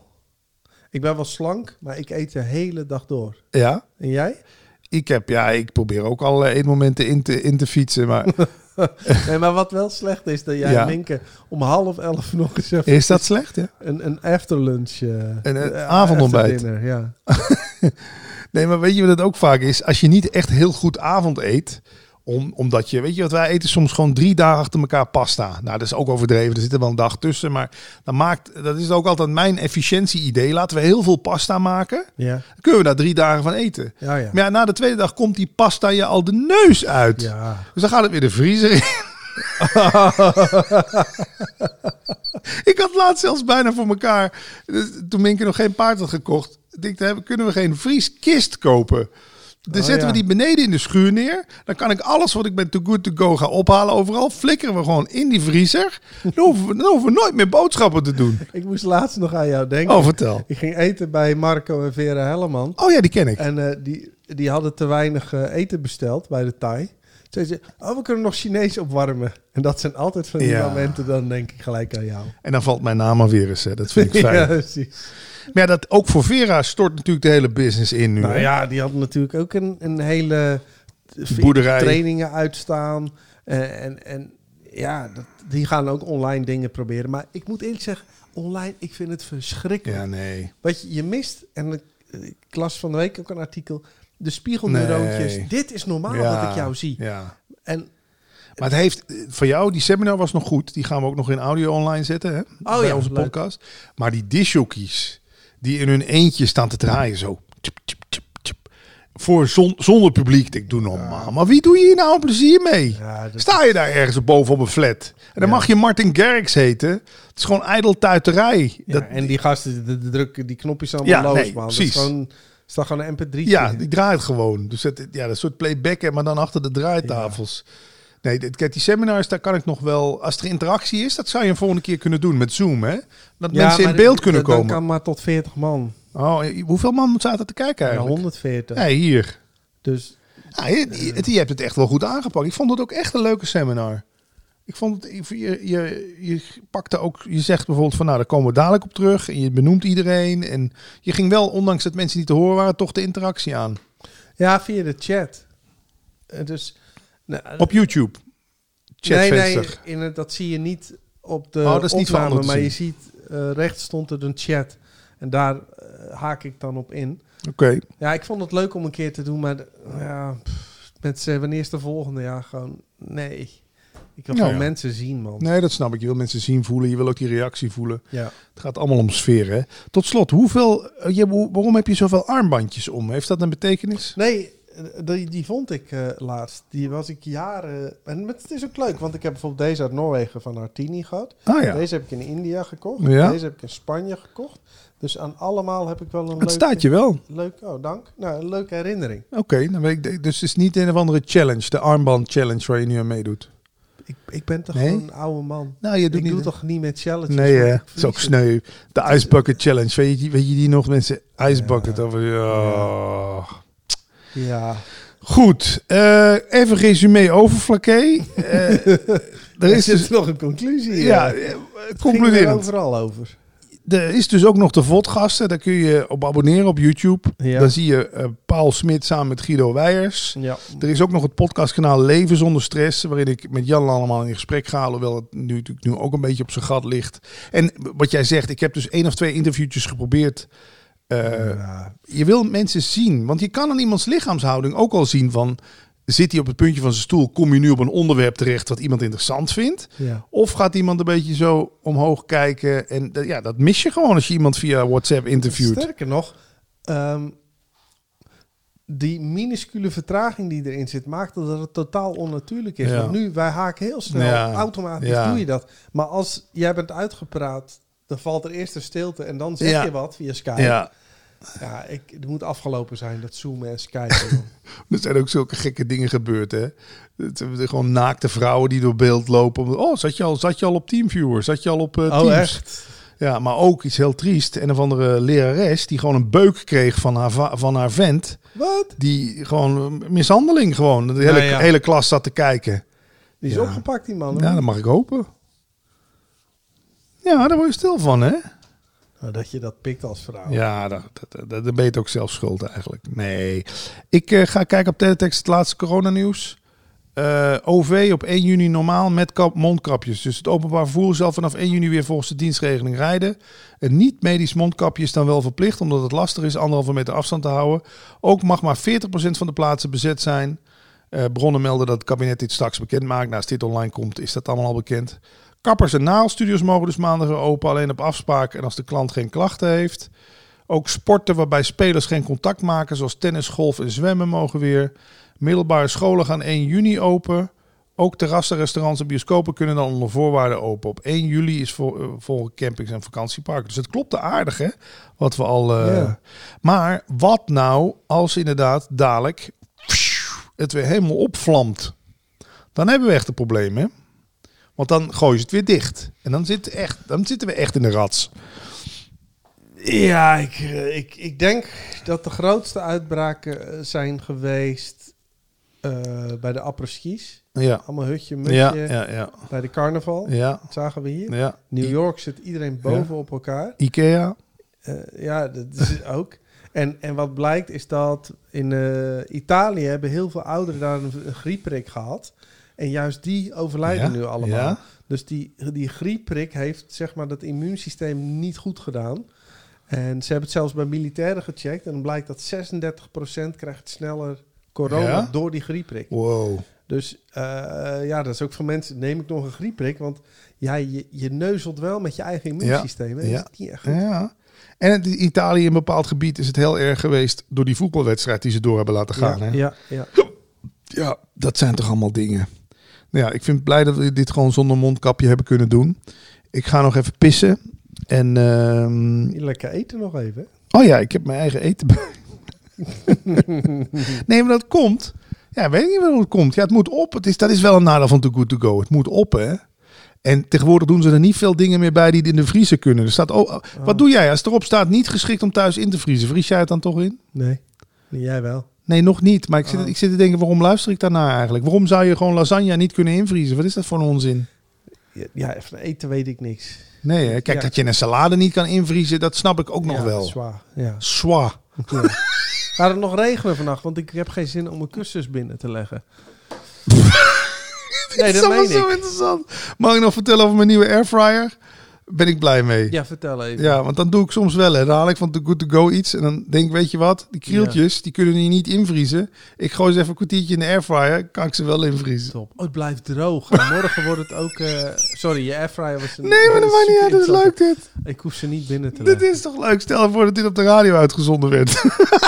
B: Ik ben wel slank, maar ik eet de hele dag door.
A: Ja.
B: En jij?
A: Ik probeer ook alle eetmomenten in te fietsen, maar...
B: Nee, maar wat wel slecht is, dat jij Minke om 10:30 nog eens even...
A: Is dat slecht, ja?
B: Een afterlunch.
A: Een avondontbijt.
B: Dinner, ja.
A: Nee, maar weet je wat het ook vaak is? Als je niet echt heel goed avond eet... Omdat je, weet je wat, wij eten soms gewoon 3 dagen achter elkaar pasta. Nou, dat is ook overdreven. Er zit er wel een dag tussen. Maar dat is ook altijd mijn efficiëntie-idee. Laten we heel veel pasta maken.
B: Ja.
A: Dan kunnen we daar 3 dagen van eten.
B: Ja, ja.
A: Maar ja, na de tweede dag komt die pasta je al de neus uit.
B: Ja.
A: Dus dan gaat het weer de vriezer in. Ik had laatst zelfs bijna voor elkaar. Toen Minke nog geen paard had gekocht. Ik dacht, kunnen we geen vrieskist kopen? Dan zetten we die beneden in de schuur neer. Dan kan ik alles wat ik met Too Good To Go ga ophalen overal. Flikkeren we gewoon in die vriezer. Dan hoeven we nooit meer boodschappen te doen.
B: Ik moest laatst nog aan jou denken.
A: Oh, vertel.
B: Ik ging eten bij Marco en Vera Helleman.
A: Oh ja, die ken ik.
B: En die hadden te weinig eten besteld bij de Thai. Toen zei ze, we kunnen nog Chinees opwarmen. En dat zijn altijd van die momenten, dan denk ik gelijk aan jou.
A: En dan valt mijn naam alweer eens. Hè. Dat vind ik fijn.
B: Ja, precies.
A: Maar ja, dat ook voor Vera stort natuurlijk de hele business in nu.
B: Nou
A: hè?
B: ja, die had natuurlijk ook een hele
A: boerderij
B: trainingen uitstaan. En ja, die gaan ook online dingen proberen. Maar ik moet eerlijk zeggen, online, ik vind het verschrikkelijk.
A: Ja, nee.
B: Wat je mist, en ik las van de week ook een artikel, de spiegelneurootjes. Nee. Dit is normaal wat ik jou zie.
A: Ja.
B: En
A: maar het heeft, voor jou, die seminar was nog goed. Die gaan we ook nog in audio online zetten, hè? Bij onze podcast. Leuk. Maar die discjockeys, die in hun eentje staan te draaien zo. Tjup, tjup, tjup, tjup. Voor zonder publiek. Ik doe normaal. Maar wie doe je hier nou een plezier mee? Ja, sta je daar ergens boven op een flat? En dan mag je Martin Garrix heten. Het is gewoon ijdeltuiterij.
B: Ja, en die gasten, de drukken die knopjes allemaal los, man.
A: Precies.
B: Dat is toch gewoon een mp3'tje.
A: Ja, die draait gewoon. Dus dat soort playbacken, maar dan achter de draaitafels. Ja. Nee, kijk, die seminars, daar kan ik nog wel... Als er interactie is, dat zou je een volgende keer kunnen doen met Zoom, hè? Dat mensen in beeld kunnen komen.
B: Dat kan maar tot 40 man.
A: Oh, hoeveel man zaten te kijken eigenlijk?
B: 140.
A: Ja, hier.
B: Dus...
A: Ja, je hebt het echt wel goed aangepakt. Ik vond het ook echt een leuke seminar. Ik vond het... Je pakte ook... Je zegt bijvoorbeeld van, nou, daar komen we dadelijk op terug. En je benoemt iedereen. En je ging wel, ondanks dat mensen niet te horen waren, toch de interactie aan.
B: Ja, via de chat. Dus...
A: op YouTube. chatvenster.
B: Nee, dat zie je niet op de
A: dat is niet voor
B: opname,
A: anderen te
B: maar je
A: zien.
B: ziet rechts stond er een chat. En daar haak ik dan op in.
A: Oké.
B: Ja, ik vond het leuk om een keer te doen, maar mensen, wanneer is de volgende? Ja, gewoon, nee. Ik wil gewoon mensen zien, man.
A: Nee, dat snap ik. Je wil mensen zien, voelen. Je wil ook die reactie voelen.
B: Ja.
A: Het gaat allemaal om sfeer, hè? Tot slot, waarom heb je zoveel armbandjes om? Heeft dat een betekenis?
B: Nee, die vond ik laatst. Die was ik jaren... En het is ook leuk, want ik heb bijvoorbeeld deze uit Noorwegen van Artini gehad.
A: Ah ja.
B: Deze heb ik in India gekocht.
A: Ja.
B: Deze heb ik in Spanje gekocht. Dus aan allemaal heb ik wel een
A: Het staat je wel.
B: dank. Nou, een leuke herinnering.
A: Oké, dan weet ik. Dus het is niet een of andere challenge, de armband challenge waar je nu aan meedoet.
B: Ik ben toch gewoon een oude man.
A: Nou, je doet
B: ik doe toch niet met challenges?
A: Nee, hè? Het is ook sneu. De Ice Bucket Challenge. Weet je die nog, mensen? Ice Bucket.
B: Ja.
A: Goed. Even resume over Flaké. Er is
B: dus nog een conclusie.
A: Ja, concluderend.
B: Overal over.
A: Er is dus ook nog de vodgasten. Daar kun je op abonneren op YouTube.
B: Ja.
A: Dan zie je Paul Smit samen met Guido Weijers.
B: Ja.
A: Er is ook nog het podcastkanaal Leven zonder stress. Waarin ik met Jan allemaal in gesprek ga. Hoewel het nu ook een beetje op zijn gat ligt. En wat jij zegt, ik heb dus 1 of 2 interviewtjes geprobeerd. Je wil mensen zien. Want je kan aan iemands lichaamshouding ook al zien van... Zit hij op het puntje van zijn stoel? Kom je nu op een onderwerp terecht wat iemand interessant vindt?
B: Ja.
A: Of gaat iemand een beetje zo omhoog kijken? En dat mis je gewoon als je iemand via WhatsApp interviewt.
B: Sterker nog, die minuscule vertraging die erin zit, maakt dat het totaal onnatuurlijk is.
A: Ja.
B: Want nu, wij haken heel snel, automatisch doe je dat. Maar als jij bent uitgepraat, dan valt er eerst een stilte en dan zeg je wat via Skype.
A: Ja.
B: Ja, het moet afgelopen zijn, dat zoomen en skypen.
A: Er zijn ook zulke gekke dingen gebeurd, hè? Gewoon naakte vrouwen die door beeld lopen. Oh, zat je al op Teamviewer? Zat je al op Teams?
B: Oh, echt?
A: Ja, maar ook iets heel triest. Een of andere lerares die gewoon een beuk kreeg van haar vent.
B: Wat?
A: Die gewoon mishandeling gewoon. De hele klas zat te kijken.
B: Die is opgepakt, die man.
A: Ja, dat mag ik hopen. Ja, daar word je stil van, hè?
B: Dat je dat pikt als vrouw.
A: Ja, daar ben je het ook zelf schuld eigenlijk. Nee. Ik ga kijken op Teletext het laatste coronanieuws. OV op 1 juni normaal met mondkapjes. Dus het openbaar vervoer zal vanaf 1 juni weer volgens de dienstregeling rijden. Een niet-medisch mondkapje is dan wel verplicht, omdat het lastig is 1,5 meter afstand te houden. Ook mag maar 40% van de plaatsen bezet zijn. Bronnen melden dat het kabinet dit straks bekend maakt. Nou, als dit online komt, is dat allemaal al bekend. Kappers en naaldstudios mogen dus maandag weer open, alleen op afspraak en als de klant geen klachten heeft. Ook sporten waarbij spelers geen contact maken, zoals tennis, golf en zwemmen, mogen weer. Middelbare scholen gaan 1 juni open. Ook terrassen, restaurants en bioscopen kunnen dan onder voorwaarden open. Op 1 juli is voor campings en vakantieparken. Dus het klopt aardig, hè? Wat we al... Maar wat nou als inderdaad dadelijk het weer helemaal opvlamt? Dan hebben we echt een probleem, hè? Want dan gooien ze het weer dicht. En dan zitten we echt in de rats.
B: Ja, ik denk dat de grootste uitbraken zijn geweest bij de apres-skis.
A: Ja.
B: Allemaal hutje, mutje.
A: Ja.
B: Bij de carnaval.
A: Ja.
B: Dat zagen we hier.
A: Ja.
B: New York zit iedereen bovenop elkaar.
A: Ikea.
B: Ja, dat is ook. En wat blijkt is dat in Italië hebben heel veel ouderen daar een griepprik gehad. En juist die overlijden nu allemaal. Ja. Dus die griepprik heeft zeg maar dat immuunsysteem niet goed gedaan. En ze hebben het zelfs bij militairen gecheckt. En dan blijkt dat 36% krijgt sneller corona door die griepprik.
A: Wow.
B: Dus dat is ook voor mensen, neem ik nog een griepprik? Want ja, je neuzelt wel met je eigen immuunsysteem. Ja. Dat is niet echt goed.
A: Ja. En in Italië in een bepaald gebied is het heel erg geweest door die voetbalwedstrijd die ze door hebben laten gaan.
B: Ja,
A: hè? Ja, dat zijn toch allemaal dingen. Nou ja, ik vind het blij dat we dit gewoon zonder mondkapje hebben kunnen doen. Ik ga nog even pissen. En,
B: lekker eten nog even.
A: Oh ja, ik heb mijn eigen eten bij. Nee, maar dat komt. Ja, weet ik niet waarom het komt. Ja, het moet op. Dat is wel een nadeel van Too Good To Go. Het moet op, hè. En tegenwoordig doen ze er niet veel dingen meer bij die in de vriezer kunnen. Er staat, wat doe jij als erop staat niet geschikt om thuis in te vriezen? Vries jij het dan toch in?
B: Nee, jij wel.
A: Nee, nog niet. Maar ik zit te denken, waarom luister ik daarnaar eigenlijk? Waarom zou je gewoon lasagne niet kunnen invriezen? Wat is dat voor een onzin?
B: Ja, van eten weet ik niks.
A: Nee, hè? Kijk, dat je een salade niet kan invriezen, dat snap ik ook nog wel.
B: Zwaar. Ja.
A: Zwaar.
B: Ja. Gaat het nog regenen vannacht? Want ik heb geen zin om mijn kussens binnen te leggen. Nee,
A: dat
B: dat
A: is
B: meen
A: zo
B: ik.
A: interessant. Mag ik nog vertellen over mijn nieuwe airfryer? Ben ik blij mee.
B: Ja, vertel even.
A: Ja, want dan doe ik soms wel. Hè. Dan haal ik van Too Good To Go iets. En dan denk ik, weet je wat? Die krieltjes, die kunnen hier niet invriezen. Ik gooi ze even een kwartiertje in de airfryer. Kan ik ze wel invriezen.
B: Top. Oh, het blijft droog. En morgen wordt het ook... sorry, je airfryer was...
A: Nee, maar dat maakt niet uit. Dat is leuk dit.
B: Ik hoef ze niet binnen te
A: Dit
B: leggen.
A: is toch leuk? Stel je voor dat dit op de radio uitgezonden werd.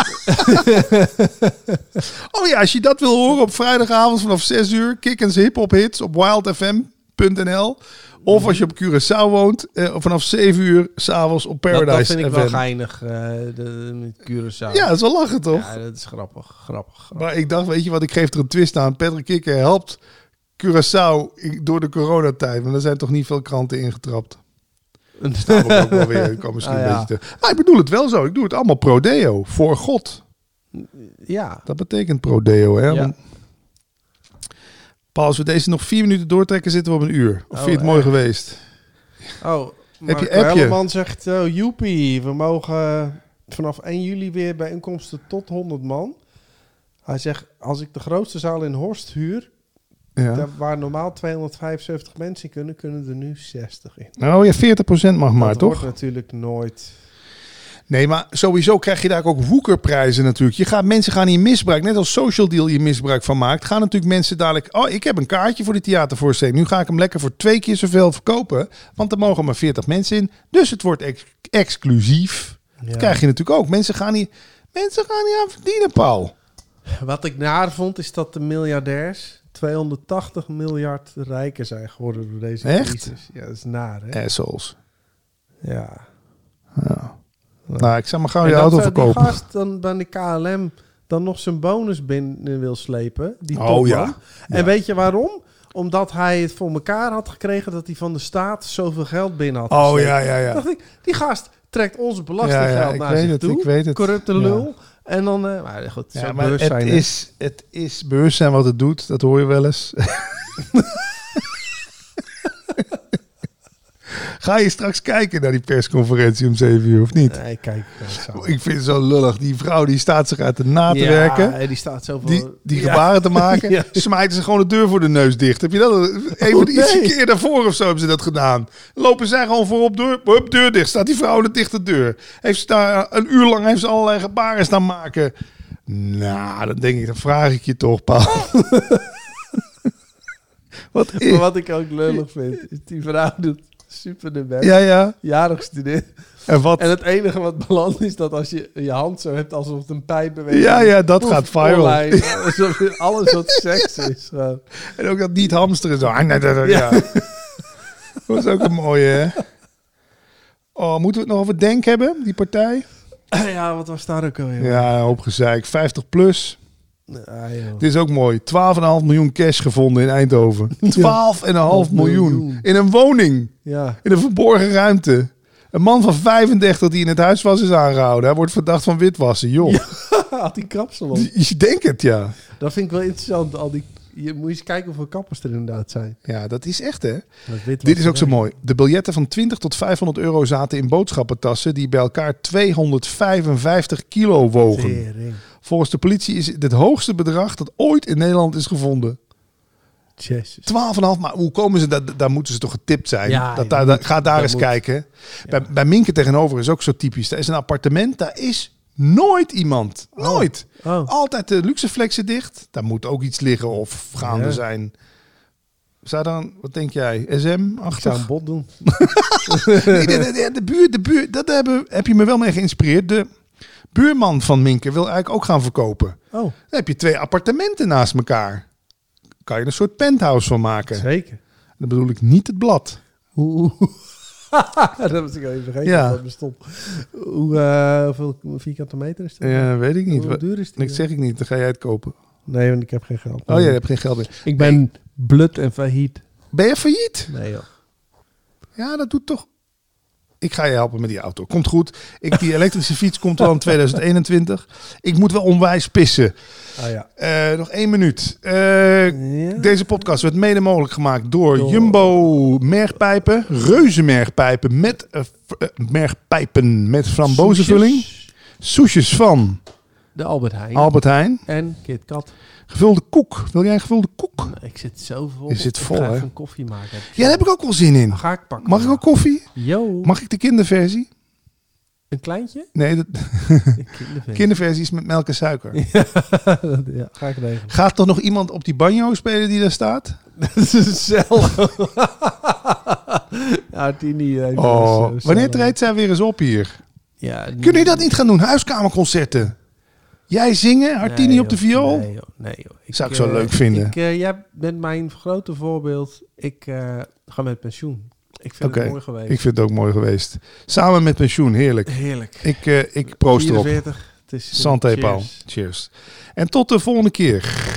A: Oh ja, als je dat wil horen op vrijdagavond vanaf 6 uur. Kikkens Hip Hop Hits op wildfm.nl. Of als je op Curaçao woont, vanaf 7 uur s'avonds op Paradise
B: Dat vind ik
A: FM.
B: wel geinig, met Curaçao.
A: Ja, dat is wel lachen, toch?
B: Ja, dat is grappig.
A: Maar ik dacht, weet je wat, ik geef er een twist aan. Patrick Kikker helpt Curaçao door de coronatijd. Maar er zijn toch niet veel kranten ingetrapt. Dat staan we ook wel weer. Ik kan misschien een beetje te... Maar ik bedoel het wel zo. Ik doe het allemaal pro deo. Voor God.
B: Ja.
A: Dat betekent pro deo, hè?
B: Ja.
A: Want... Paul, als we deze nog 4 minuten doortrekken, zitten we op een uur. Of vind je het mooi geweest?
B: Oh,
A: Heb je
B: Marco
A: appje?
B: Helleman zegt, joepie, we mogen vanaf 1 juli weer bijeenkomsten tot 100 man. Hij zegt, als ik de grootste zaal in Horst huur,
A: Ja.
B: waar normaal 275 mensen in kunnen er nu 60 in.
A: Oh ja, 40% mag maar,
B: dat
A: toch?
B: wordt natuurlijk nooit...
A: Nee, maar sowieso krijg je daar ook woekerprijzen natuurlijk. Mensen gaan hier misbruik, net als Social Deal hier misbruik van maakt, gaan natuurlijk mensen dadelijk... Oh, ik heb een kaartje voor de theatervoorstelling. Nu ga ik hem lekker voor 2 keer zoveel verkopen. Want er mogen maar 40 mensen in. Dus het wordt exclusief.
B: Ja.
A: Dat krijg je natuurlijk ook. Mensen gaan hier aan verdienen, Paul.
B: Wat ik naar vond, is dat de miljardairs 280 miljard rijker zijn geworden door deze
A: Echt?
B: crisis. Ja, dat is naar, hè?
A: Assholes.
B: Ja.
A: Ja. Nou, ik zou maar gauw
B: En
A: je
B: dat
A: auto
B: die
A: verkopen.
B: gast dan bij de KLM dan nog zijn bonus binnen wil slepen. Die
A: Oh,
B: topman.
A: ja.
B: En weet je waarom? Omdat hij het voor elkaar had gekregen dat hij van de staat zoveel geld binnen had
A: Oh
B: gesleept.
A: ja.
B: Dacht ik, die gast trekt ons belastinggeld
A: ik
B: naar
A: weet
B: zich
A: het,
B: toe.
A: ik weet het.
B: Corrupte lul. En dan, maar goed,
A: Ja,
B: zo
A: maar
B: bewustzijn. hè.
A: het is bewustzijn wat het doet. Dat hoor je wel eens. Ga je straks kijken naar die persconferentie om 7 uur of niet?
B: Nee, kijk. Zo.
A: Ik vind het zo lullig. Die vrouw die staat zich uit de na te werken.
B: Ja, die staat zoveel...
A: Die gebaren te maken.
B: Ja.
A: Smijten ze gewoon de deur voor de neus dicht. Heb je dat? Even ietsje keer daarvoor of zo hebben ze dat gedaan. Lopen zij gewoon voorop deur dicht. Staat die vrouw in de dichte deur. Heeft ze daar een uur lang heeft ze allerlei gebaren staan maken. Nou, dan denk ik, dan vraag ik je toch, Paul.
B: Maar wat ik ook lullig vind, is die vrouw doet super de best.
A: Ja.
B: Jarig student.
A: En wat?
B: En het enige wat belandt is dat als je je hand zo hebt alsof het een pijp beweegt.
A: Ja, dat gaat viral.
B: Online, alsof alles wat seks is. Gewoon.
A: En ook dat niet hamsteren zo. Ja. Dat was ook een mooie, hè? Oh, moeten we het nog over Denk hebben, die partij?
B: Ja, wat was daar ook alweer?
A: Ja, een hoop gezeik. 50 plus.
B: Ah, joh.
A: Dit is ook mooi. 12,5 miljoen cash gevonden in Eindhoven. 12,5 miljoen. In een woning.
B: Ja.
A: In een verborgen ruimte. Een man van 35 die in het huis was is aangehouden. Hij wordt verdacht van witwassen. Joh.
B: Ja, had die kapsel op.
A: Je denkt het, ja.
B: Dat vind ik wel interessant. Je moet eens kijken hoeveel kappers er inderdaad zijn.
A: Ja, dat is echt, hè?
B: Dit
A: Dit is ook zo mooi. De biljetten van 20 tot 500 euro zaten in boodschappentassen die bij elkaar 255 kilo wogen.
B: Tering.
A: Volgens de politie is het het hoogste bedrag dat ooit in Nederland is gevonden.
B: Jezus.
A: 12,5, maar hoe komen ze? Daar moeten ze toch getipt zijn?
B: Ja,
A: Ga daar eens
B: moet.
A: kijken.
B: Ja.
A: Bij Minke tegenover is ook zo typisch. Er is een appartement, daar is nooit iemand. Nooit.
B: Oh.
A: Altijd de luxeflexen dicht. Daar moet ook iets liggen of gaande
B: Ja.
A: zijn. Zou dan, wat denk jij,
B: Ik zou
A: SM-achtig?
B: een bot doen.
A: Nee, de buurt, dat heb je me wel mee geïnspireerd. De buurman van Minke wil eigenlijk ook gaan verkopen.
B: Oh,
A: Dan heb je 2 appartementen naast elkaar. Kan je een soort penthouse van maken.
B: zeker.
A: Dan bedoel ik niet het blad.
B: Hoe... dat was ik even vergeten
A: Ja.
B: dat dat bestond. Hoeveel vierkante meter is dat?
A: Ja, weet ik niet.
B: Hoe duur is die?
A: Dat zeg ik niet. Dan ga jij het kopen.
B: Nee, want ik heb geen geld.
A: Oh ja, je hebt geen geld meer.
B: Ik ben blut en failliet.
A: Ben je failliet?
B: Nee joh.
A: Ja, dat doet toch... Ik ga je helpen met die auto. Komt goed. Die elektrische fiets komt wel in 2021. Ik moet wel onwijs pissen.
B: Ah ja.
A: Nog 1 minuut.
B: Ja.
A: Deze podcast werd mede mogelijk gemaakt door Jumbo mergpijpen. Reuzenmergpijpen met mergpijpen met frambozenvulling. Soesjes van
B: de Albert Heijn.
A: Albert Heijn.
B: En KitKat.
A: Gevulde koek. Wil jij een gevulde koek?
B: Nou, ik zit zo vol.
A: Je zit vol,
B: Ik ga
A: hè?
B: even een koffie maken.
A: Ja, daar heb ik ook wel zin in.
B: Dan ga ik pakken.
A: Mag ik ook koffie?
B: Yo.
A: Mag ik de kinderversie?
B: Een kleintje?
A: Nee, de
B: Een kinderversie.
A: kinderversie is met melk en suiker.
B: Ja, ga ik regelen.
A: Gaat toch nog iemand op die banjo spelen die daar staat?
B: Dat is hetzelfde. Ja, Tini.
A: Wanneer treedt zij weer eens op hier?
B: Ja,
A: Kunnen jullie dat niet gaan doen? Huiskamerconcerten. Jij zingen, Hartini
B: Nee,
A: op de
B: joh.
A: viool?
B: Nee, joh.
A: Zou ik zo leuk vinden.
B: Jij bent mijn grote voorbeeld. Ik ga met pensioen. Ik vind het mooi geweest.
A: Ik vind het ook mooi geweest. Samen met pensioen, heerlijk.
B: Heerlijk.
A: Ik proost erop.
B: 44. Het is
A: Santé, Paul.
B: cheers.
A: Cheers. En tot de volgende keer.